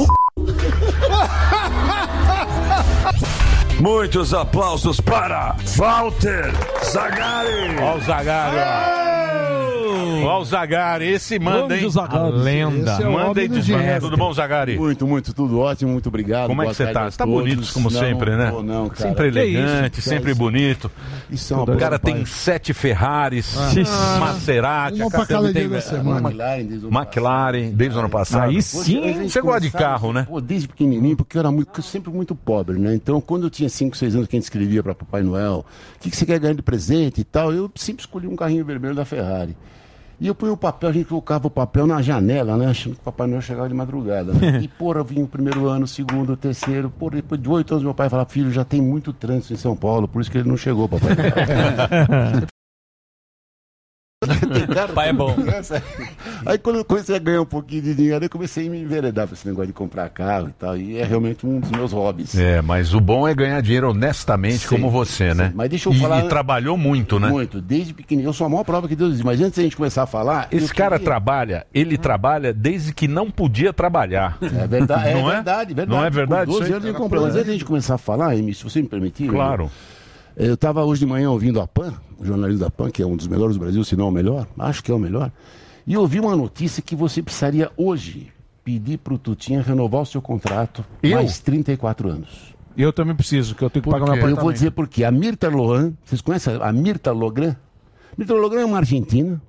Muitos aplausos para Walter Zagari. Ó o Zagari, ó. Ó o Zagari, esse manda, hein? A lenda. Esse é o Manda homem aí, do desmanda. dinheiro. Tudo bom, Zagari? Muito, muito, tudo ótimo, muito obrigado. Como é Boa que você tarde tá? a Você tá todos. bonito como Não, sempre, né? Não, não, cara. Sempre Que elegante, isso? sempre bonito. Isso é uma O cara boa, tem pai. sete Ferraris, Ah. Maserati, Uma a pra casa cada tem- dia da semana. McLaren desde o ano McLaren, desde o ano passado. Aí Hoje, a sim. gente Você gosta de começava, carro, né? Pô, desde pequenininho, porque eu era muito, sempre muito pobre, né? Então, quando eu tinha cinco, seis anos, que a gente escrevia para Papai Noel, o que, que você quer ganhar de presente e tal, eu sempre escolhi um carrinho vermelho da Ferrari. E eu punha o papel, a gente colocava o papel na janela, né? Achando que o Papai Noel chegava de madrugada, né? E, porra, vinha o primeiro ano, o segundo, o terceiro. Porra, depois de oito anos, meu pai falava, filho, já tem muito trânsito em São Paulo, por isso que ele não chegou, Papai Noel. Pai é bom. Aí quando eu comecei a ganhar um pouquinho de dinheiro, eu comecei a me enveredar pra esse negócio de comprar carro e tal. E é realmente um dos meus hobbies. É, mas o bom é ganhar dinheiro honestamente, Sim, como você, né? sim. Mas deixa eu e, falar- E trabalhou muito, né? Muito, desde pequenininho. Eu sou a maior prova que Deus existe. Mas antes da gente começar a falar. Esse eu cara queria- trabalha, ele trabalha desde que não podia trabalhar. É verdade, é Não é? verdade, verdade. Não é verdade Com doze isso aí? anos eu comprei. Mas antes da gente começar a falar, Emi, se você me permitir. Claro. Eu estava hoje de manhã ouvindo a PAN, o jornalismo da PAN, que é um dos melhores do Brasil, se não o melhor. Acho que é o melhor. E eu ouvi uma notícia que você precisaria hoje pedir para o Tutinha renovar o seu contrato Eu? mais trinta e quatro anos. Eu também preciso, que eu tenho que Por pagar quê? meu apartamento. Eu vou dizer por quê. A Mirta Lohan, vocês conhecem a Mirta Logran? Mirta Logran é uma argentina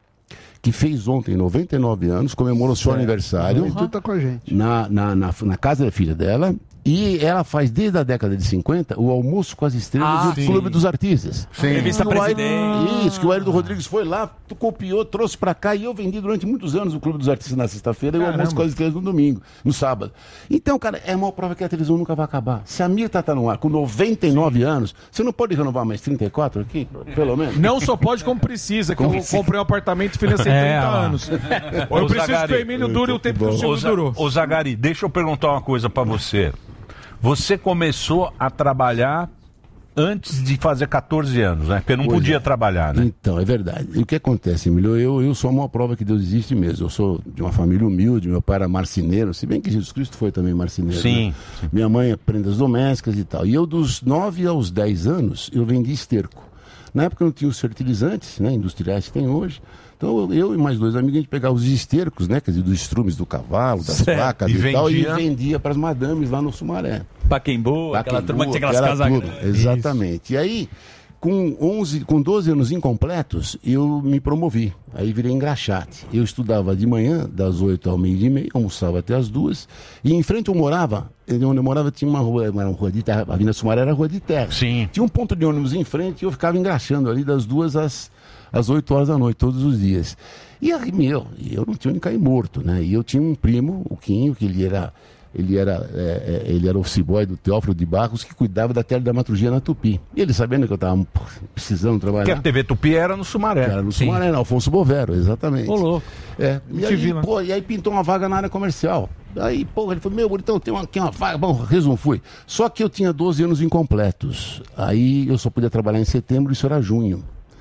que fez ontem noventa e nove anos, comemorou seu aniversário E tu tá com a gente. na, na, na, na casa da filha dela. E ela faz desde a década de cinquenta o Almoço com as Estrelas Ah, e o sim. Clube dos Artistas. Sim. Entrevista Que o Ayrton- presidente. Isso, que o Ayrton Rodrigues foi lá, tu copiou, trouxe pra cá e eu vendi durante muitos anos o Clube dos Artistas na sexta-feira e o Almoço com as Estrelas no domingo, no sábado. Então, cara, é uma prova que a televisão nunca vai acabar. Se a Mirta tá no ar com noventa e nove anos, você não pode renovar mais trinta e quatro aqui, pelo menos? Não só pode como precisa, que eu comprei um apartamento e financei É, trinta lá. anos. Ô, Eu preciso Zagari, que o Emílio dure o tempo que o Ô, Silvio Za- durou. ô, Zagari, deixa eu perguntar uma coisa pra você. Você começou a trabalhar antes de fazer catorze anos, né? Porque não Pois podia é. trabalhar, né? Então, é verdade. E o que acontece, Emílio? Eu, eu sou a maior prova que Deus existe mesmo. Eu sou de uma família humilde, meu pai era marceneiro, se bem que Jesus Cristo foi também marceneiro. Sim. Né? Minha mãe é prendas domésticas e tal. E eu, dos nove aos dez anos, eu vendi esterco. Na época não tinha os fertilizantes, né, industriais que tem hoje. Então eu e mais dois amigos, a gente pegava os estercos, né, quer dizer, dos estrumes do cavalo, das Certo. vacas E e, tal, e vendia? vendia para as madames lá no Sumaré. Paquembu, aquela Pacaembu, turma que tinha aquelas era casas tudo. grandes. Exatamente. E aí, com, onze, com doze anos incompletos, eu me promovi. Aí virei engraxate. Eu estudava de manhã, das oito ao meio-dia e meia, almoçava até as duas. E em frente eu morava, onde eu morava tinha uma rua, uma rua de terra, a Avenida Sumaré era rua de terra. Sim. Tinha um ponto de ônibus em frente e eu ficava engraxando ali das duas às, às oito horas da noite, todos os dias. E aí, meu, eu não tinha onde cair morto, né? E eu tinha um primo, o Quinho, que ele era... Ele era, é, é, ele era office boy do Teófilo de Barros, que cuidava da teledramaturgia na Tupi. E ele, sabendo que eu estava precisando trabalhar... Porque a T V Tupi era no Sumaré. Era no Sim. Sumaré, no Alfonso Bovero, exatamente. Ô, louco. É. E, Te aí, vi lá. pô, e aí pintou uma vaga na área comercial. Aí, pô, ele falou, meu, Bonitão, tem uma, aqui uma vaga. Bom, resumo, fui. Só que eu tinha doze anos incompletos. Aí eu só podia trabalhar em setembro, isso era junho.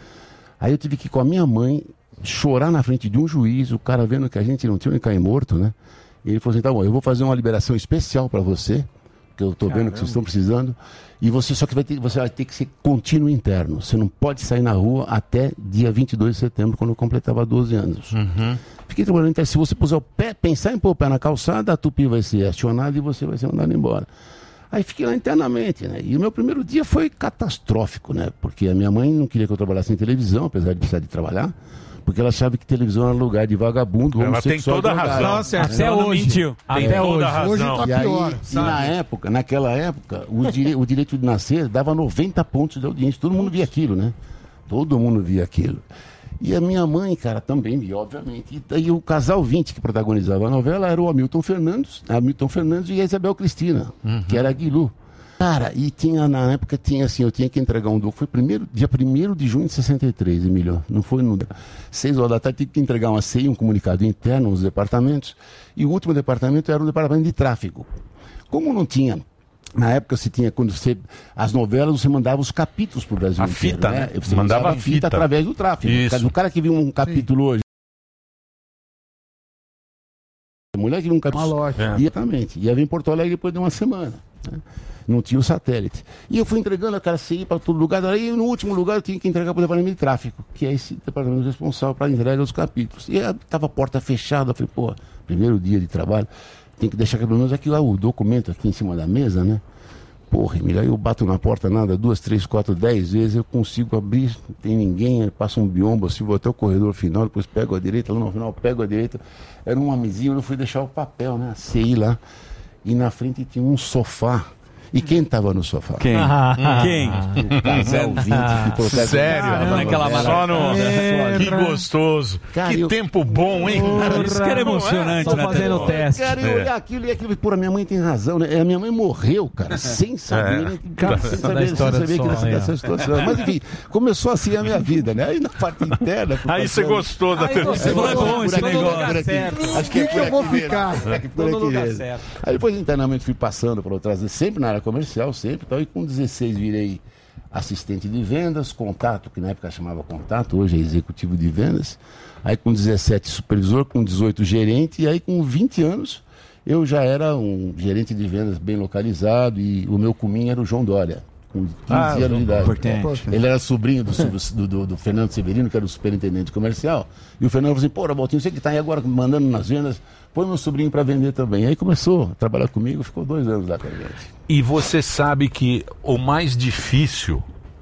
Aí eu tive que ir com a minha mãe chorar na frente de um juiz, o cara vendo que a gente não tinha onde cair morto, né? E ele falou assim, tá bom, eu vou fazer uma liberação especial para você, que eu tô vendo que vocês estão precisando, e você só que vai ter, você vai ter que ser contínuo interno. Você não pode sair na rua até dia vinte e dois de setembro, quando eu completava doze anos. Uhum. Fiquei trabalhando, então, se você puser o pé, pensar em pôr o pé na calçada, a Tupi vai ser acionada e você vai ser mandado embora. Aí fiquei lá internamente, né? E o meu primeiro dia foi catastrófico, né? Porque a minha mãe não queria que eu trabalhasse em televisão, apesar de precisar de trabalhar, porque ela achava que televisão era lugar de vagabundo, ela tem toda a razão. Nossa, até hoje. Mentiu. Tem até toda hoje. a razão. Hoje tá E pior. aí, e na época, naquela época, o, dire... o direito de nascer dava noventa pontos de audiência. Todo mundo via aquilo, né? Todo mundo via aquilo. E a minha mãe, cara, também via, obviamente. E, e o casal vinte que protagonizava a novela era o Hamilton Fernandes, Hamilton Fernandes e a Isabel Cristina, uhum. que era a Guilu. Cara, e tinha, na época, tinha assim, eu tinha que entregar um documento. Foi primeiro, dia primeiro de junho de sessenta e três, Emílio. Não foi no. Seis horas da tarde, tinha que entregar uma C I, um comunicado interno nos departamentos. E o último departamento era o departamento de tráfego. Como não tinha. Na época se tinha, quando você. As novelas, você mandava os capítulos para o Brasil. A inteiro, fita, né? né? Você mandava a a fita, fita através do tráfego. Isso. O cara que viu um capítulo Sim. hoje. A mulher que viu um capítulo. É. Exatamente. Ia vir em Porto Alegre depois de uma semana. Né? Não tinha o satélite. E eu fui entregando aquela C I para todo lugar. Aí, no último lugar, eu tinha que entregar para o departamento de tráfego, que é esse departamento responsável para a entrega dos capítulos. E estava a porta fechada. Eu falei, pô, primeiro dia de trabalho, tem que deixar pelo menos aqui ó, o documento aqui em cima da mesa, né? Porra, Emílio, aí eu bato na porta nada, duas, três, quatro, dez vezes, eu consigo abrir, não tem ninguém, aí passa um biombo assim, vou até o corredor final, depois pego a direita, lá no final pego a direita. Era uma mesinha, eu fui deixar o papel, né? A C I lá. E na frente tinha um sofá. E quem estava no sofá? Quem? Ah, quem? O casal vinte. Que Sério? naquela Só no... Que gostoso. Cara, que eu... tempo bom, hein? Porra, Isso que era emocionante, Só né? fazendo Tele? teste. Cara, eu É. olhar aquilo e aquilo, pô, a minha mãe tem razão, né? A minha mãe morreu, cara, sem saber, É. né? Cara, sem saber, sem saber que nessa, dessa situação. Mas enfim, começou assim a minha vida, né? Aí na parte interna... fui Aí você passando- gostou da Aí televisão. você falou, é bom esse Por aqui, negócio. por aqui. Certo. Acho que é que por eu vou aqui mesmo. ficar? É. É que por Tô no aqui lugar mesmo. certo. Aí depois internamente fui passando para outras vezes, sempre na área comercial, sempre. Então, e com dezesseis virei assistente de vendas, contato, que na época chamava contato, hoje é executivo de vendas. Aí com dezessete supervisor, com dezoito gerente, e aí com vinte anos eu já era um gerente de vendas bem localizado e o meu cumim era o João Dória, com quinze Ah, anos de idade. importante. Ele era sobrinho do, do, do, do Fernando Severino, que era o superintendente comercial, e o Fernando falou assim, pô, Robaltinho, você que está aí agora mandando nas vendas, põe meu sobrinho para vender também. Aí começou a trabalhar comigo, ficou dois anos lá com a gente. E você sabe que o mais difícil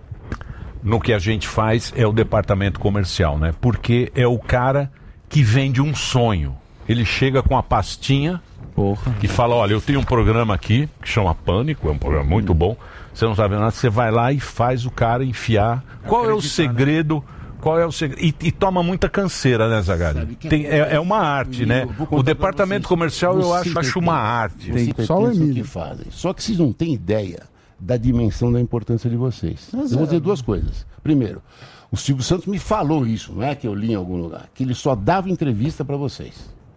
no que a gente faz é o departamento comercial, né? Porque é o cara que vende um sonho. Ele chega com a pastinha Porra. e fala, olha, eu tenho um programa aqui que chama Pânico, é um programa muito bom. Você não sabe nada, você vai lá e faz o cara enfiar. Qual é o segredo? Qual é o segredo? E, e toma muita canseira, né, Zagari? Tem, é, é uma arte, né? O departamento comercial eu acho, acho uma arte. Tem só o que fazem. Só que vocês não têm ideia da dimensão da importância de vocês. Eu vou dizer duas coisas. Primeiro, o Silvio Santos me falou isso, não é que eu li em algum lugar, que ele só dava entrevista para vocês.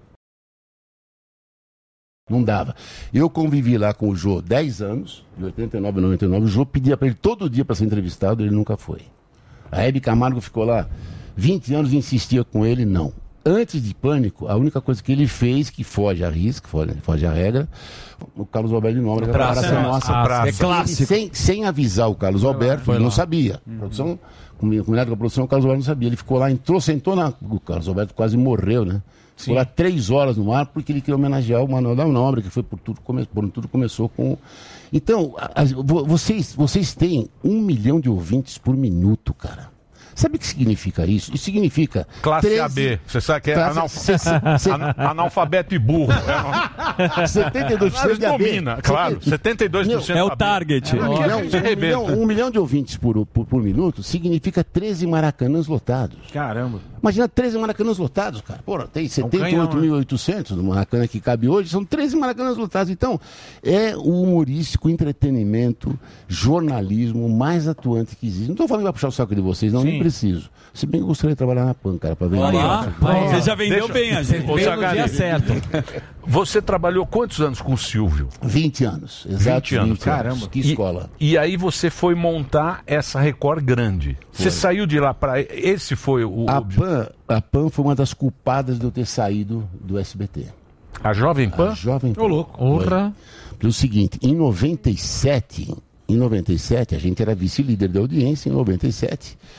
Não dava. Eu convivi lá com o Jô dez anos, de oitenta e nove a noventa e nove. O Jô pedia para ele todo dia para ser entrevistado, ele nunca foi. A Hebe Camargo ficou lá vinte anos e insistia com ele, não. Antes de Pânico, a única coisa que ele fez, que foge à risca, foge, foge à regra, o Carlos Alberto de Nóbrega para ser nossa praça. É clássico. Sem, sem avisar o Carlos Alberto, ele não sabia. Uhum. Produção, combinado com a produção, o Carlos Alberto não sabia. Ele ficou lá, entrou, sentou na... O Carlos Alberto quase morreu, né? Ficou lá três horas no ar porque ele queria homenagear o Manuel da Nóbrega, que foi por tudo, come... por tudo começou com... Então, a, a, vocês, vocês têm um milhão de ouvintes por minuto, cara. Sabe o que significa isso? Isso significa... Classe treze... A B. Você sabe que é Classe... analf... cê, cê, cê... analfabeto e burro. setenta e dois por cento de A B. Domina, claro. setenta e dois por cento é o target. Um, um, milhão, um, milhão, um milhão de ouvintes por, por, por minuto significa treze Maracanãs lotados. Caramba. Imagina treze Maracanãs lotados, cara. Porra, tem setenta e oito mil e oitocentos no Maracanã que cabe hoje, são treze Maracanãs lotados. Então, é o humorístico, entretenimento, jornalismo mais atuante que existe. Não estou falando que vai puxar o saco de vocês, não, Sim. nem preciso. Se bem que eu gostaria de trabalhar na P A N, cara, para vender. Ah, ah, você já vendeu Deixa... bem, a gente. Veio no dia certo. Você trabalhou quantos anos com o Silvio? vinte anos, exato. vinte anos, caramba. Que escola. E, e aí você foi montar essa Record grande. Foi. Você saiu de lá para... Esse foi o... A P A N, a P A N foi uma das culpadas de eu ter saído do S B T. A Jovem Pan? A Jovem Pan. Ô, louco. Honra. Pelo seguinte, em noventa e sete, em noventa e sete, a gente era vice-líder da audiência, em noventa e sete...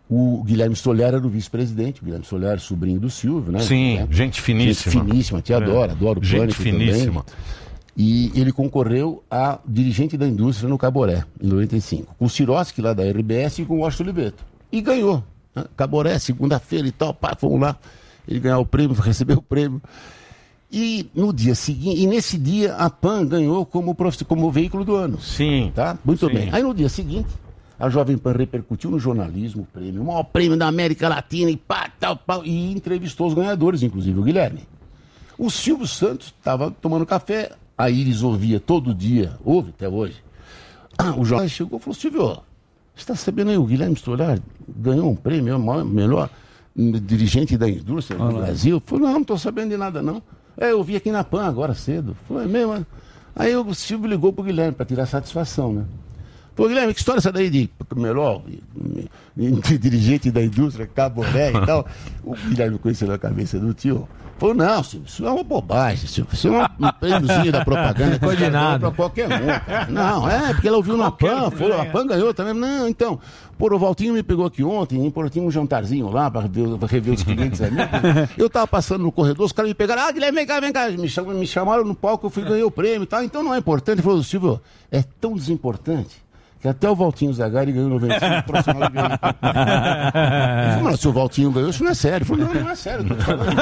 O Guilherme Stolhar era o vice-presidente, o Guilherme Stolhar, sobrinho do Silvio, né? Sim, é, gente finíssima. Gente finíssima, te adoro, É. adoro o Gente Pânico finíssima. também. E ele concorreu a dirigente da indústria no Caboré, em noventa e cinco, com o Sirotsky lá da R B S e com o Washington Oliveto. E ganhou. Né? Caboré, segunda-feira e tal, pá, fomos lá. Ele ganhou o prêmio, recebeu o prêmio. E no dia seguinte, e nesse dia a Pan ganhou como, prof... como veículo do ano. Sim. Tá? Muito Sim. bem. Aí no dia seguinte, a Jovem Pan repercutiu no jornalismo o prêmio, o maior prêmio da América Latina e pá, tal, pá, e entrevistou os ganhadores, inclusive o Guilherme. O Silvio Santos estava tomando café, a Iris ouvia todo dia, ouve até hoje. O jornal chegou e falou: Silvio, você está sabendo aí, o Guilherme Stolhar ganhou um prêmio, é o maior, melhor dirigente da indústria do Brasil? Eu falei: não, não estou sabendo de nada não. É, eu vi aqui na Pan agora cedo. Foi mesmo. Aí o Silvio ligou pro Guilherme para tirar satisfação, né? Pô, Guilherme, que história é essa daí de melhor de, de, de dirigente da indústria, Caboré e tal? O Guilherme conheceu a cabeça do tio. Falou: não, Silvio, isso é uma bobagem, Silvio. Isso é uma- um prêmiozinho da propaganda que Foi de os caras dão nada. pra qualquer um. Cara. Não, é, porque ela ouviu na Pan, falou, a Pan ganhou também. Não, então, pô, o Valtinho me pegou aqui ontem, pô, tinha um jantarzinho lá para rever, pra rever os clientes amigos. Eu tava passando no corredor, os caras me pegaram: ah, Guilherme, vem cá, vem cá. Me, cham- me chamaram no palco, eu fui ganhei o prêmio e tal. Então não é importante. Ele falou: Silvio, é tão desimportante que até o Valtinho Zagari ganhou noventa e cinco, o profissional ganhou. Ele falou: não, se o Valtinho ganhou, isso não é sério. Eu falei: não, não é sério. Tô te falando.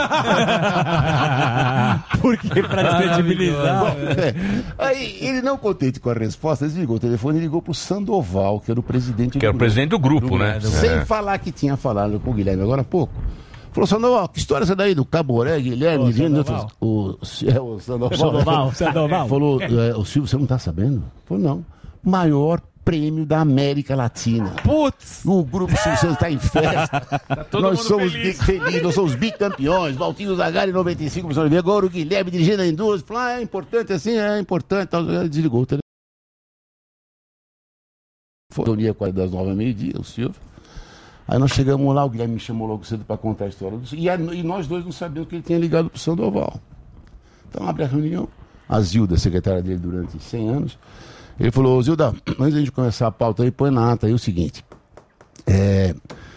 Por quê? Pra descredibilizar. É. Aí, ele não contente com a resposta, desligou o telefone e ligou pro Sandoval, que era o presidente Que era o presidente do grupo, né? Sem É. falar que tinha falado com o Guilherme agora há pouco. Falou: Sandoval, que história é essa daí do Caboré, Guilherme? Ô, Guilherme? Sandoval. O, é, o Sandoval. Sandoval, Sandoval. Falou: é, o Silvio, você não tá sabendo? Falou: não. Maior prêmio da América Latina. Putz! O grupo Silvio Santos está em festa. todo Nós mundo somos feliz. bi- felizes, nós somos bicampeões. Valtinho Zagari, noventa e cinco, professor Oliveira. Agora o Guilherme dirigindo a indústria. Falou: ah, é importante assim, é importante. Tal. Ele desligou o telefone. Foi reunia com a das nove ao meio-dia, o Silvio. Aí nós chegamos lá, o Guilherme me chamou logo cedo para contar a história do Silvio. E, a- e nós dois não sabíamos que ele tinha ligado para o Sandoval. Então abre a reunião. A Zilda, secretária dele durante cem anos. Ele falou: ô, Zilda, antes de a gente começar a pauta aí, põe na ata aí o seguinte. É,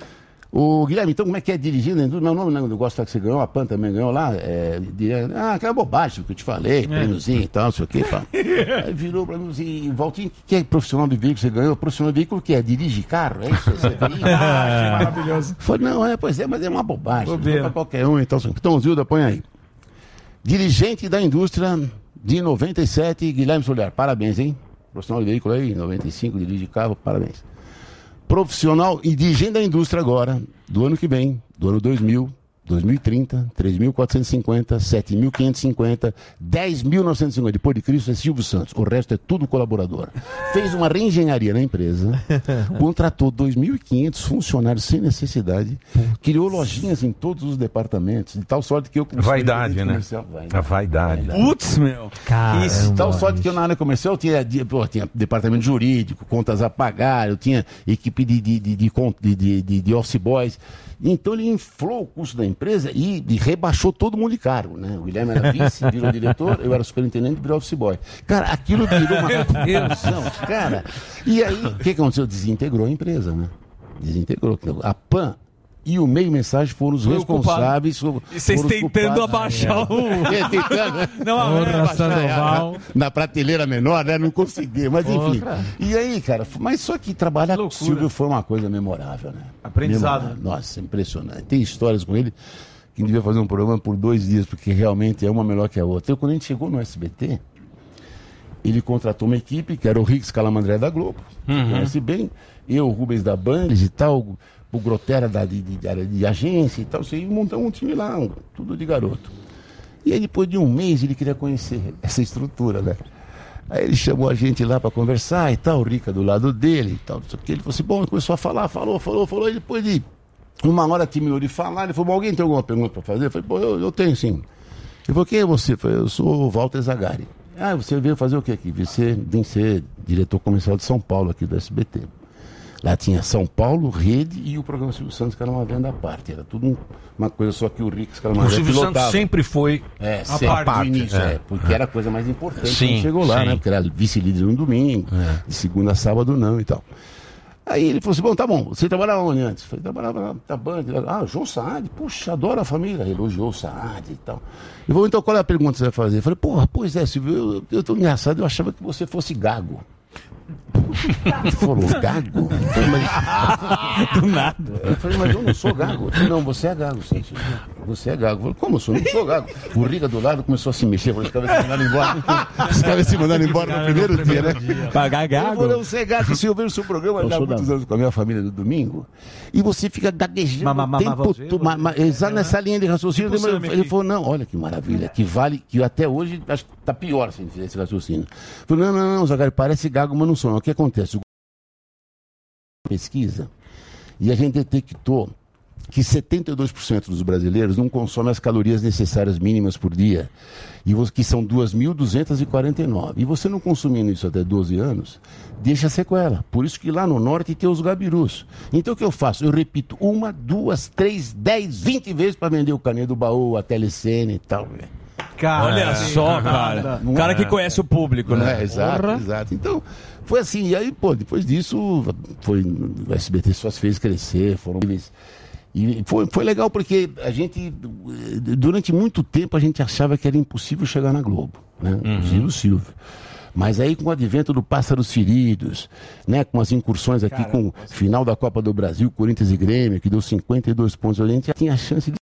o Guilherme, então como é que é dirigindo a indústria? Meu nome, né, o negócio que você ganhou, a Pan também ganhou lá. É, de- ah, aquela bobagem que eu te falei, prêmiozinho e tal, não sei o quê. Fala. Aí virou pra mim assim: Valtinho, que é profissional de veículo que você ganhou? Profissional de veículo que é? Dirige carro? É isso? Você veículo? Ah, que maravilhoso. Falei: não, é, pois é, mas é uma bobagem. Não Bobeira. pra qualquer um. Então, então, Zilda, põe aí. Dirigente da indústria de noventa e sete, Guilherme Stolhar. Parabéns, hein? Profissional de veículo aí, noventa e cinco, dirige carro, parabéns. Profissional e dirigente da indústria agora, do ano que vem, do ano dois mil, dois mil e trinta, três mil quatrocentos e cinquenta, sete mil quinhentos e cinquenta, dez mil novecentos e cinquenta. Depois de Cristo é Silvio Santos. O resto é tudo colaborador. Fez uma reengenharia na empresa, contratou dois mil e quinhentos funcionários sem necessidade, criou lojinhas em todos os departamentos, de tal sorte que eu... como Vaidade, superintendente né? comercial- A vaidade. Putz, meu. Caramba, Isso, tal sorte que eu na área comercial tinha, de- pô, tinha departamento jurídico, contas a pagar, eu tinha equipe de, de, de, de, con- de, de, de- de office boys. Então ele inflou o custo da empresa e, e rebaixou todo mundo de cargo, né? O Guilherme era vice, virou diretor, eu era superintendente e virou office boy. Cara, aquilo virou uma confusão, cara. E aí, o que que aconteceu? Desintegrou a empresa, né? Desintegrou. A Pan e o Meio Mensagem foram os Foi o responsáveis. foram- E vocês foram os tentando culpados. abaixar o- É, tentando, né? Não, Porra, abaixar, Sandoval. é. Na prateleira menor, né? Não consegui, mas enfim. Porra. E aí, cara, mas só que trabalhar com o Silvio foi uma coisa memorável, né? Aprendizado. Memorável. Nossa, impressionante. Tem histórias com ele que a gente devia fazer um programa por dois dias, porque realmente é uma melhor que a outra. Eu, quando a gente chegou no S B T, ele contratou uma equipe, que era o Rick Calamandré da Globo, Uhum. conhece bem, eu, o Rubens da Band e tal, o Grotera da, de, de, de, de agência e tal, e montamos um time lá, um- tudo de garoto. E aí depois de um mês ele queria conhecer essa estrutura, né? Aí ele chamou a gente lá para conversar e tal, o Rica do lado dele e tal, não sei o que. Ele falou assim: bom, começou a falar, falou, falou, falou, e depois de uma hora terminou de falar, ele falou: bom, alguém tem alguma pergunta para fazer? Eu falei: pô, eu, eu tenho sim. Ele falou: quem é você? Eu falei: eu sou o Walter Zagari. Ah, você veio fazer o que aqui? Você vem ser diretor comercial de São Paulo aqui do S B T. Lá tinha São Paulo, Rede e o programa Silvio Santos, que era uma venda à parte. Era tudo um- uma coisa só que o Rick O Calamandré Silvio pilotava. Santos sempre foi É, a sempre, parte. do início, é. é, porque era a coisa mais importante Sim, quando chegou lá, sim. né? Porque era vice-líder no domingo, de segunda a sábado não e tal. Aí ele falou assim, bom, tá bom, você trabalhava onde antes? Eu falei, trabalhava na, na Band. Ah, Jô Saad, puxa, adoro a família. Ele elogiou o Saad e tal. Eu falei, então qual é a pergunta que você vai fazer? Eu falei, porra, pois é, Silvio, eu, eu tô engraçado, eu achava que você fosse gago. Ele falou, gago? Eu falei, mas... Do nada. Eu falei, mas eu não sou gago. Eu falei, não, você é gago, sim. Você é gago. Eu falei, como eu sou? Eu não sou gago. O Riga do lado começou a se mexer. Eu falei, os caras se mandaram embora. Os caras se mandaram embora no primeiro dia, né? Pagar gago? Eu falei, você é gago. Se eu vejo o seu programa há muitos anos com a minha família no domingo, e você fica gaguejando o tempo todo. Exato nessa linha de raciocínio. Ele falou, não, olha que maravilha, que vale, que até hoje acho que tá pior se a gente fizer esse raciocínio. Eu falei, não, não, não, Zagallo, parece gago, mas não sou. Não. O que acontece? Pesquisa, e a gente detectou que setenta e dois por cento dos brasileiros não consomem as calorias necessárias mínimas por dia, e que são duas mil duzentas e quarenta e nove. E você não consumindo isso até doze anos, deixa sequela. Por isso que lá no norte tem os gabirus. Então o que eu faço? Eu repito uma, duas, três, dez, vinte vezes para vender o Carnê do Baú, a Telecena e tal. Cara, olha é, só, cara. O cara é. que conhece o público, né? É, exato, Porra. exato. Então, foi assim. E aí, pô, depois disso, foi, o S B T só se fez crescer, foram... E foi, foi legal porque a gente, durante muito tempo, a gente achava que era impossível chegar na Globo, né? Uhum. Inclusive o Silvio. Mas aí, com o advento do Pássaros Feridos, né, com as incursões aqui, Caramba. com o final da Copa do Brasil, Corinthians e Grêmio, que deu cinquenta e dois pontos, a gente já tinha a chance de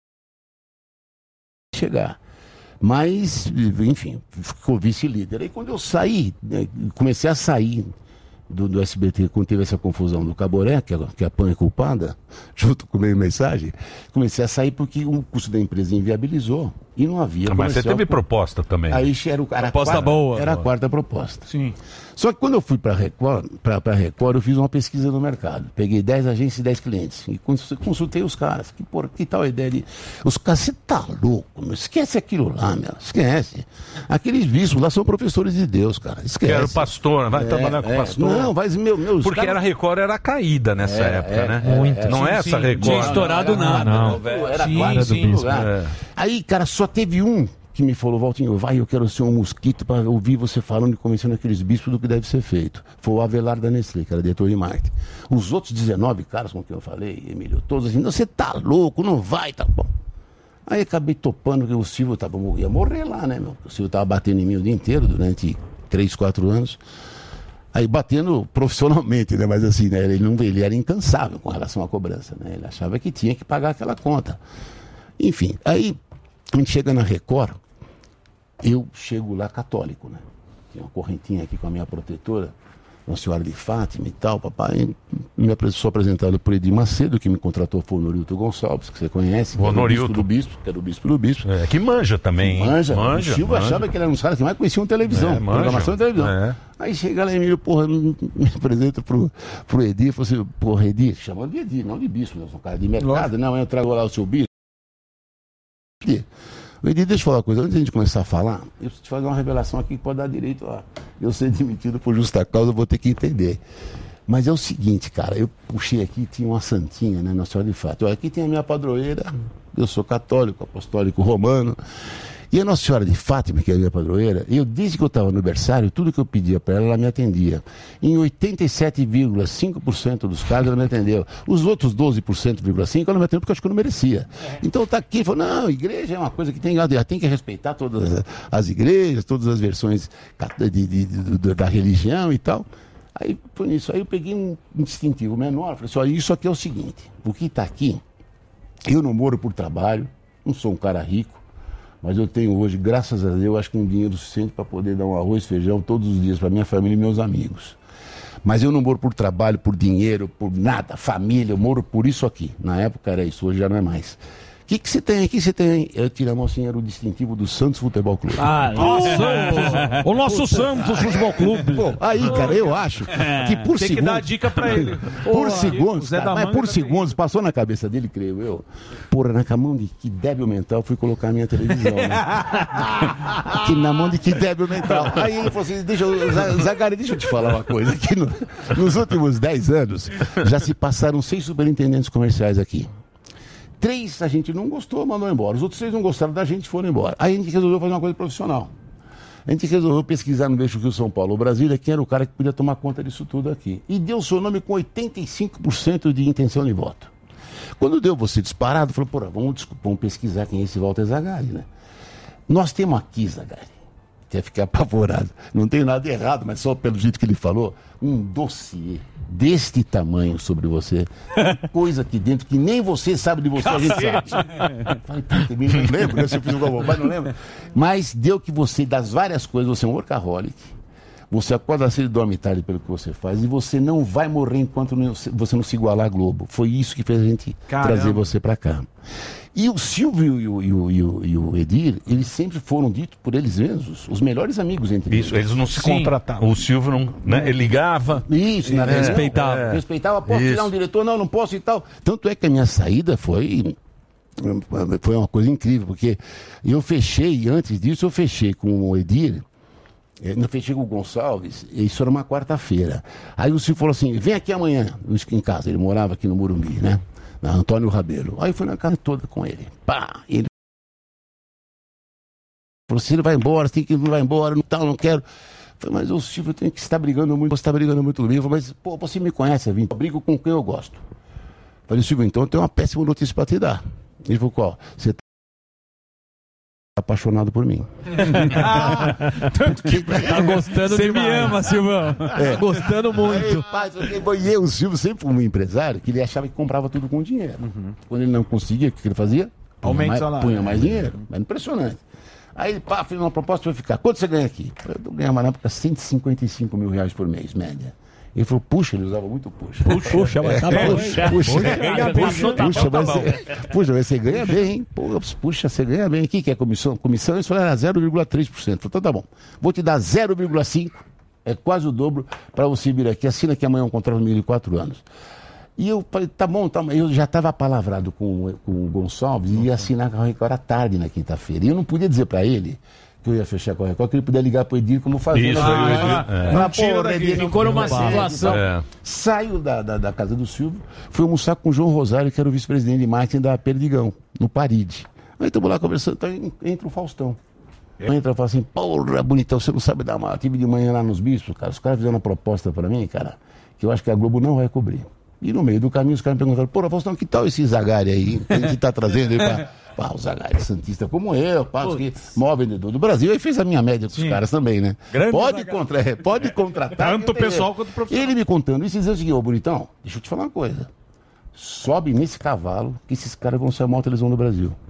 chegar. Mas, enfim, ficou vice-líder. Aí quando eu saí, comecei a sair do, do S B T, quando teve essa confusão do Caboré, que a, que a Pan é culpada, junto com a minha mensagem, comecei a sair porque o custo da empresa inviabilizou e não havia... Ah, mas você teve por... proposta também. Aí era, o, era proposta a quarta, boa. Era boa. a quarta proposta. Sim. Só que quando eu fui para a Record, pra, Record, eu fiz uma pesquisa no mercado. Peguei dez agências e dez clientes. E consultei os caras. Que, porra, que tal a ideia de... Os caras, você tá louco, meu? Esquece aquilo lá, meu. Esquece. Aqueles bispos lá são professores de Deus, cara. Esquece. Que era o pastor, vai é, trabalhar com o é. pastor. Não, mas meu... meu Porque cara... era Record, era caída nessa é, época, é, né? É, Muito. Não sim, é essa sim. Record. Tinha estourado não, nada. Não, não. Era sim, quase sim. lugar. É. Aí, cara, só teve um que me falou, Valtinho, vai, eu quero ser um mosquito para ouvir você falando e convencendo aqueles bispos do que deve ser feito. Foi o Avelar da Nestlé, que era diretor de marketing. Os outros dezenove caras com quem eu falei, Emílio, todos assim, você tá louco, não vai, tá bom. Aí acabei topando que o Silvio tava, ia morrer lá, né, meu? O Silvio tava batendo em mim o dia inteiro, durante três, quatro anos. Aí batendo profissionalmente, né? Mas assim, né? Ele, não, ele era incansável com relação à cobrança, né? Ele achava que tinha que pagar aquela conta. Enfim, aí a gente chega na Record, eu chego lá católico, né? Tem uma correntinha aqui com a minha protetora, uma senhora de Fátima e tal, papai. Me sou apresentado por Edir Macedo, que me contratou foi o Honorilto Gonçalves, que você conhece. O Honorilto. Do bispo, que era o bispo do bispo. É, que manja também. Que manja. Manja. O Silvio manja. achava que ele era um cara que mais conhecia televisão, é, programação de televisão. É. Aí chega lá, Emílio, porra, me, me apresenta pro, pro Edir, falou assim, porra, Edir, chamando de Edir, não de bispo, né? Eu sou um cara de mercado, Lógico. Não, eu trago lá o seu bispo. O Edir, deixa eu falar uma coisa, antes de a gente começar a falar, eu preciso te fazer uma revelação aqui que pode dar direito a eu ser demitido por justa causa, eu vou ter que entender. Mas é o seguinte, cara, eu puxei aqui, tinha uma santinha, né, Nossa Senhora de Fátima. Aqui tem a minha padroeira, eu sou católico, apostólico romano. E a Nossa Senhora de Fátima, que é a minha padroeira, eu, desde que eu estava no berçário, tudo que eu pedia para ela, ela me atendia. Em oitenta e sete vírgula cinco por cento dos casos, ela me atendeu. Os outros doze por cento, ela não me atendeu porque eu acho que eu não merecia. Então tá aqui, falou, não, igreja é uma coisa que tem, tem que respeitar todas as igrejas, todas as versões de, de, de, de, da religião e tal. Aí foi nisso. Aí eu peguei um distintivo menor, falei assim, olha, isso aqui é o seguinte, o que está aqui, eu não moro por trabalho, não sou um cara rico, mas eu tenho hoje, graças a Deus, acho que um dinheiro suficiente para poder dar um arroz e feijão todos os dias para minha família e meus amigos. Mas eu não moro por trabalho, por dinheiro, por nada, família, eu moro por isso aqui. Na época era isso, hoje já não é mais. O que que você tem aqui? Você tem. Eu tirei a mocinha, era o distintivo do Santos Futebol Clube. Ah, nossa! O nosso Santos Futebol Clube. Pô, aí, cara, eu acho que por tem segundos. que dar dica pra ele. Por Porra, segundos, cara, mas por tá segundos, passou na cabeça dele, creio eu. Porra, na mão de que débil mental fui colocar a minha televisão, né? Que na mão de que débil mental. Aí ele falou assim: deixa eu, Zagari, deixa eu te falar uma coisa. Que no, nos últimos dez anos já se passaram seis superintendentes comerciais aqui. Três a gente não gostou, mandou embora. Os outros três não gostaram da gente e foram embora. Aí a gente resolveu fazer uma coisa profissional. A gente resolveu pesquisar no eixo Rio São Paulo, Brasília, quem era o cara que podia tomar conta disso tudo aqui. E deu seu nome com oitenta e cinco por cento de intenção de voto. Quando deu você disparado, falou, porra, vamos, vamos pesquisar quem é esse Walter Zagalli, né? Nós temos aqui, Zagalli, quer ficar apavorado, não tem nada errado, mas só pelo jeito que ele falou, um dossiê deste tamanho sobre você, coisa aqui dentro que nem você sabe de você, a gente sabe. Falei, puta, me não lembro, né? Se eu fiz alguma bobagem, não lembro. Mas deu que você, das várias coisas, você é um workaholic, você acorda cedo e dorme tarde pelo que você faz, e você não vai morrer enquanto não, você não se igualar à Globo. Foi isso que fez a gente Caramba. trazer você pra cá. E o Silvio e o, e, o, e, o, e o Edir, eles sempre foram ditos por eles mesmos, os melhores amigos entre eles. Isso, eles não se contratavam. O Silvio não, né? Ele ligava. Isso, na é, respeitava. é. Respeitava, posso Isso. tirar um diretor? Não, não posso e tal. Tanto é que a minha saída foi... Foi uma coisa incrível, porque eu fechei, antes disso eu fechei com o Edir, eu fechei com o Gonçalves, e isso era uma quarta-feira. Aí o Silvio falou assim, vem aqui amanhã, em casa, ele morava aqui no Morumbi, né? Na Antônio Rabelo. Aí eu fui na casa toda com ele. Pá! Ele falou assim, ele vai embora, você tem que ir, não vai embora, não tal, não quero. Eu falei, mas o Silvio tem que estar brigando muito, você está brigando muito comigo. Eu falei, mas, pô, você me conhece, Vim, eu brigo com quem eu gosto. Eu falei, Silvio, então eu tenho uma péssima notícia para te dar. Ele falou, qual? Você tá apaixonado por mim. Tá gostando Você demais. me ama, Silvão. É. Gostando muito. Aí, pai, e eu, o Silvio sempre foi um empresário que ele achava que comprava tudo com dinheiro. Uhum. Quando ele não conseguia, o que ele fazia? Punha Aumenta o mais, salário. punha mais dinheiro. Era impressionante. Aí ele, pá, fez uma proposta para ficar. Quanto você ganha aqui? Eu ganhava na época cento e cinquenta e cinco mil reais por mês, média. Ele falou, puxa, ele usava muito puxa. Puxa, puxa, mas tá bom. Puxa, puxa, Ganha bem, puxa, tá bom, puxa, tá mas bom. você, puxa, mas você ganha bem, hein? Pô, puxa, você ganha bem. O que que é comissão? Comissão, eles falaram, era zero vírgula três por cento. Então tá bom. Vou te dar zero vírgula cinco por cento, é quase o dobro, para você vir aqui. Assina que amanhã é um contrato de quatro anos. E eu falei, tá bom, tá bom. Eu já estava palavrado com, com o Gonçalves e ia assinar com a Record à tarde na quinta-feira. E eu não podia dizer para ele que eu ia fechar com a Record, que ele podia ligar para o Edir como fazer. Isso, ah, aí, é. ah, porra, Edir, não Ficou numa vai. situação. É. Saiu da, da, da casa do Silvio, fui almoçar com o João Rosário, que era o vice-presidente de marketing da Perdigão, no Paride. Aí estamos lá conversando, tá, entra o Faustão. Entra e fala assim, porra, bonitão, você não sabe dar uma... Tive de manhã lá nos Bispos, cara, os caras fizeram uma proposta para mim, cara, que eu acho que a Globo não vai cobrir. E no meio do caminho os caras me perguntaram, porra, Faustão, que tal esse Zagalli aí? Que a gente tá trazendo aí pra... Pá, o Zagalli, santista como eu, pá, que maior vendedor do Brasil, aí fez a minha média com os caras também, né? Grande Pode, contra, é, pode contratar. Tanto que eu pessoal tenho. quanto profissional. Ele me contando isso e dizendo o seguinte, ô bonitão, deixa eu te falar uma coisa. Sobe nesse cavalo que esses caras vão ser a maior televisão do Brasil.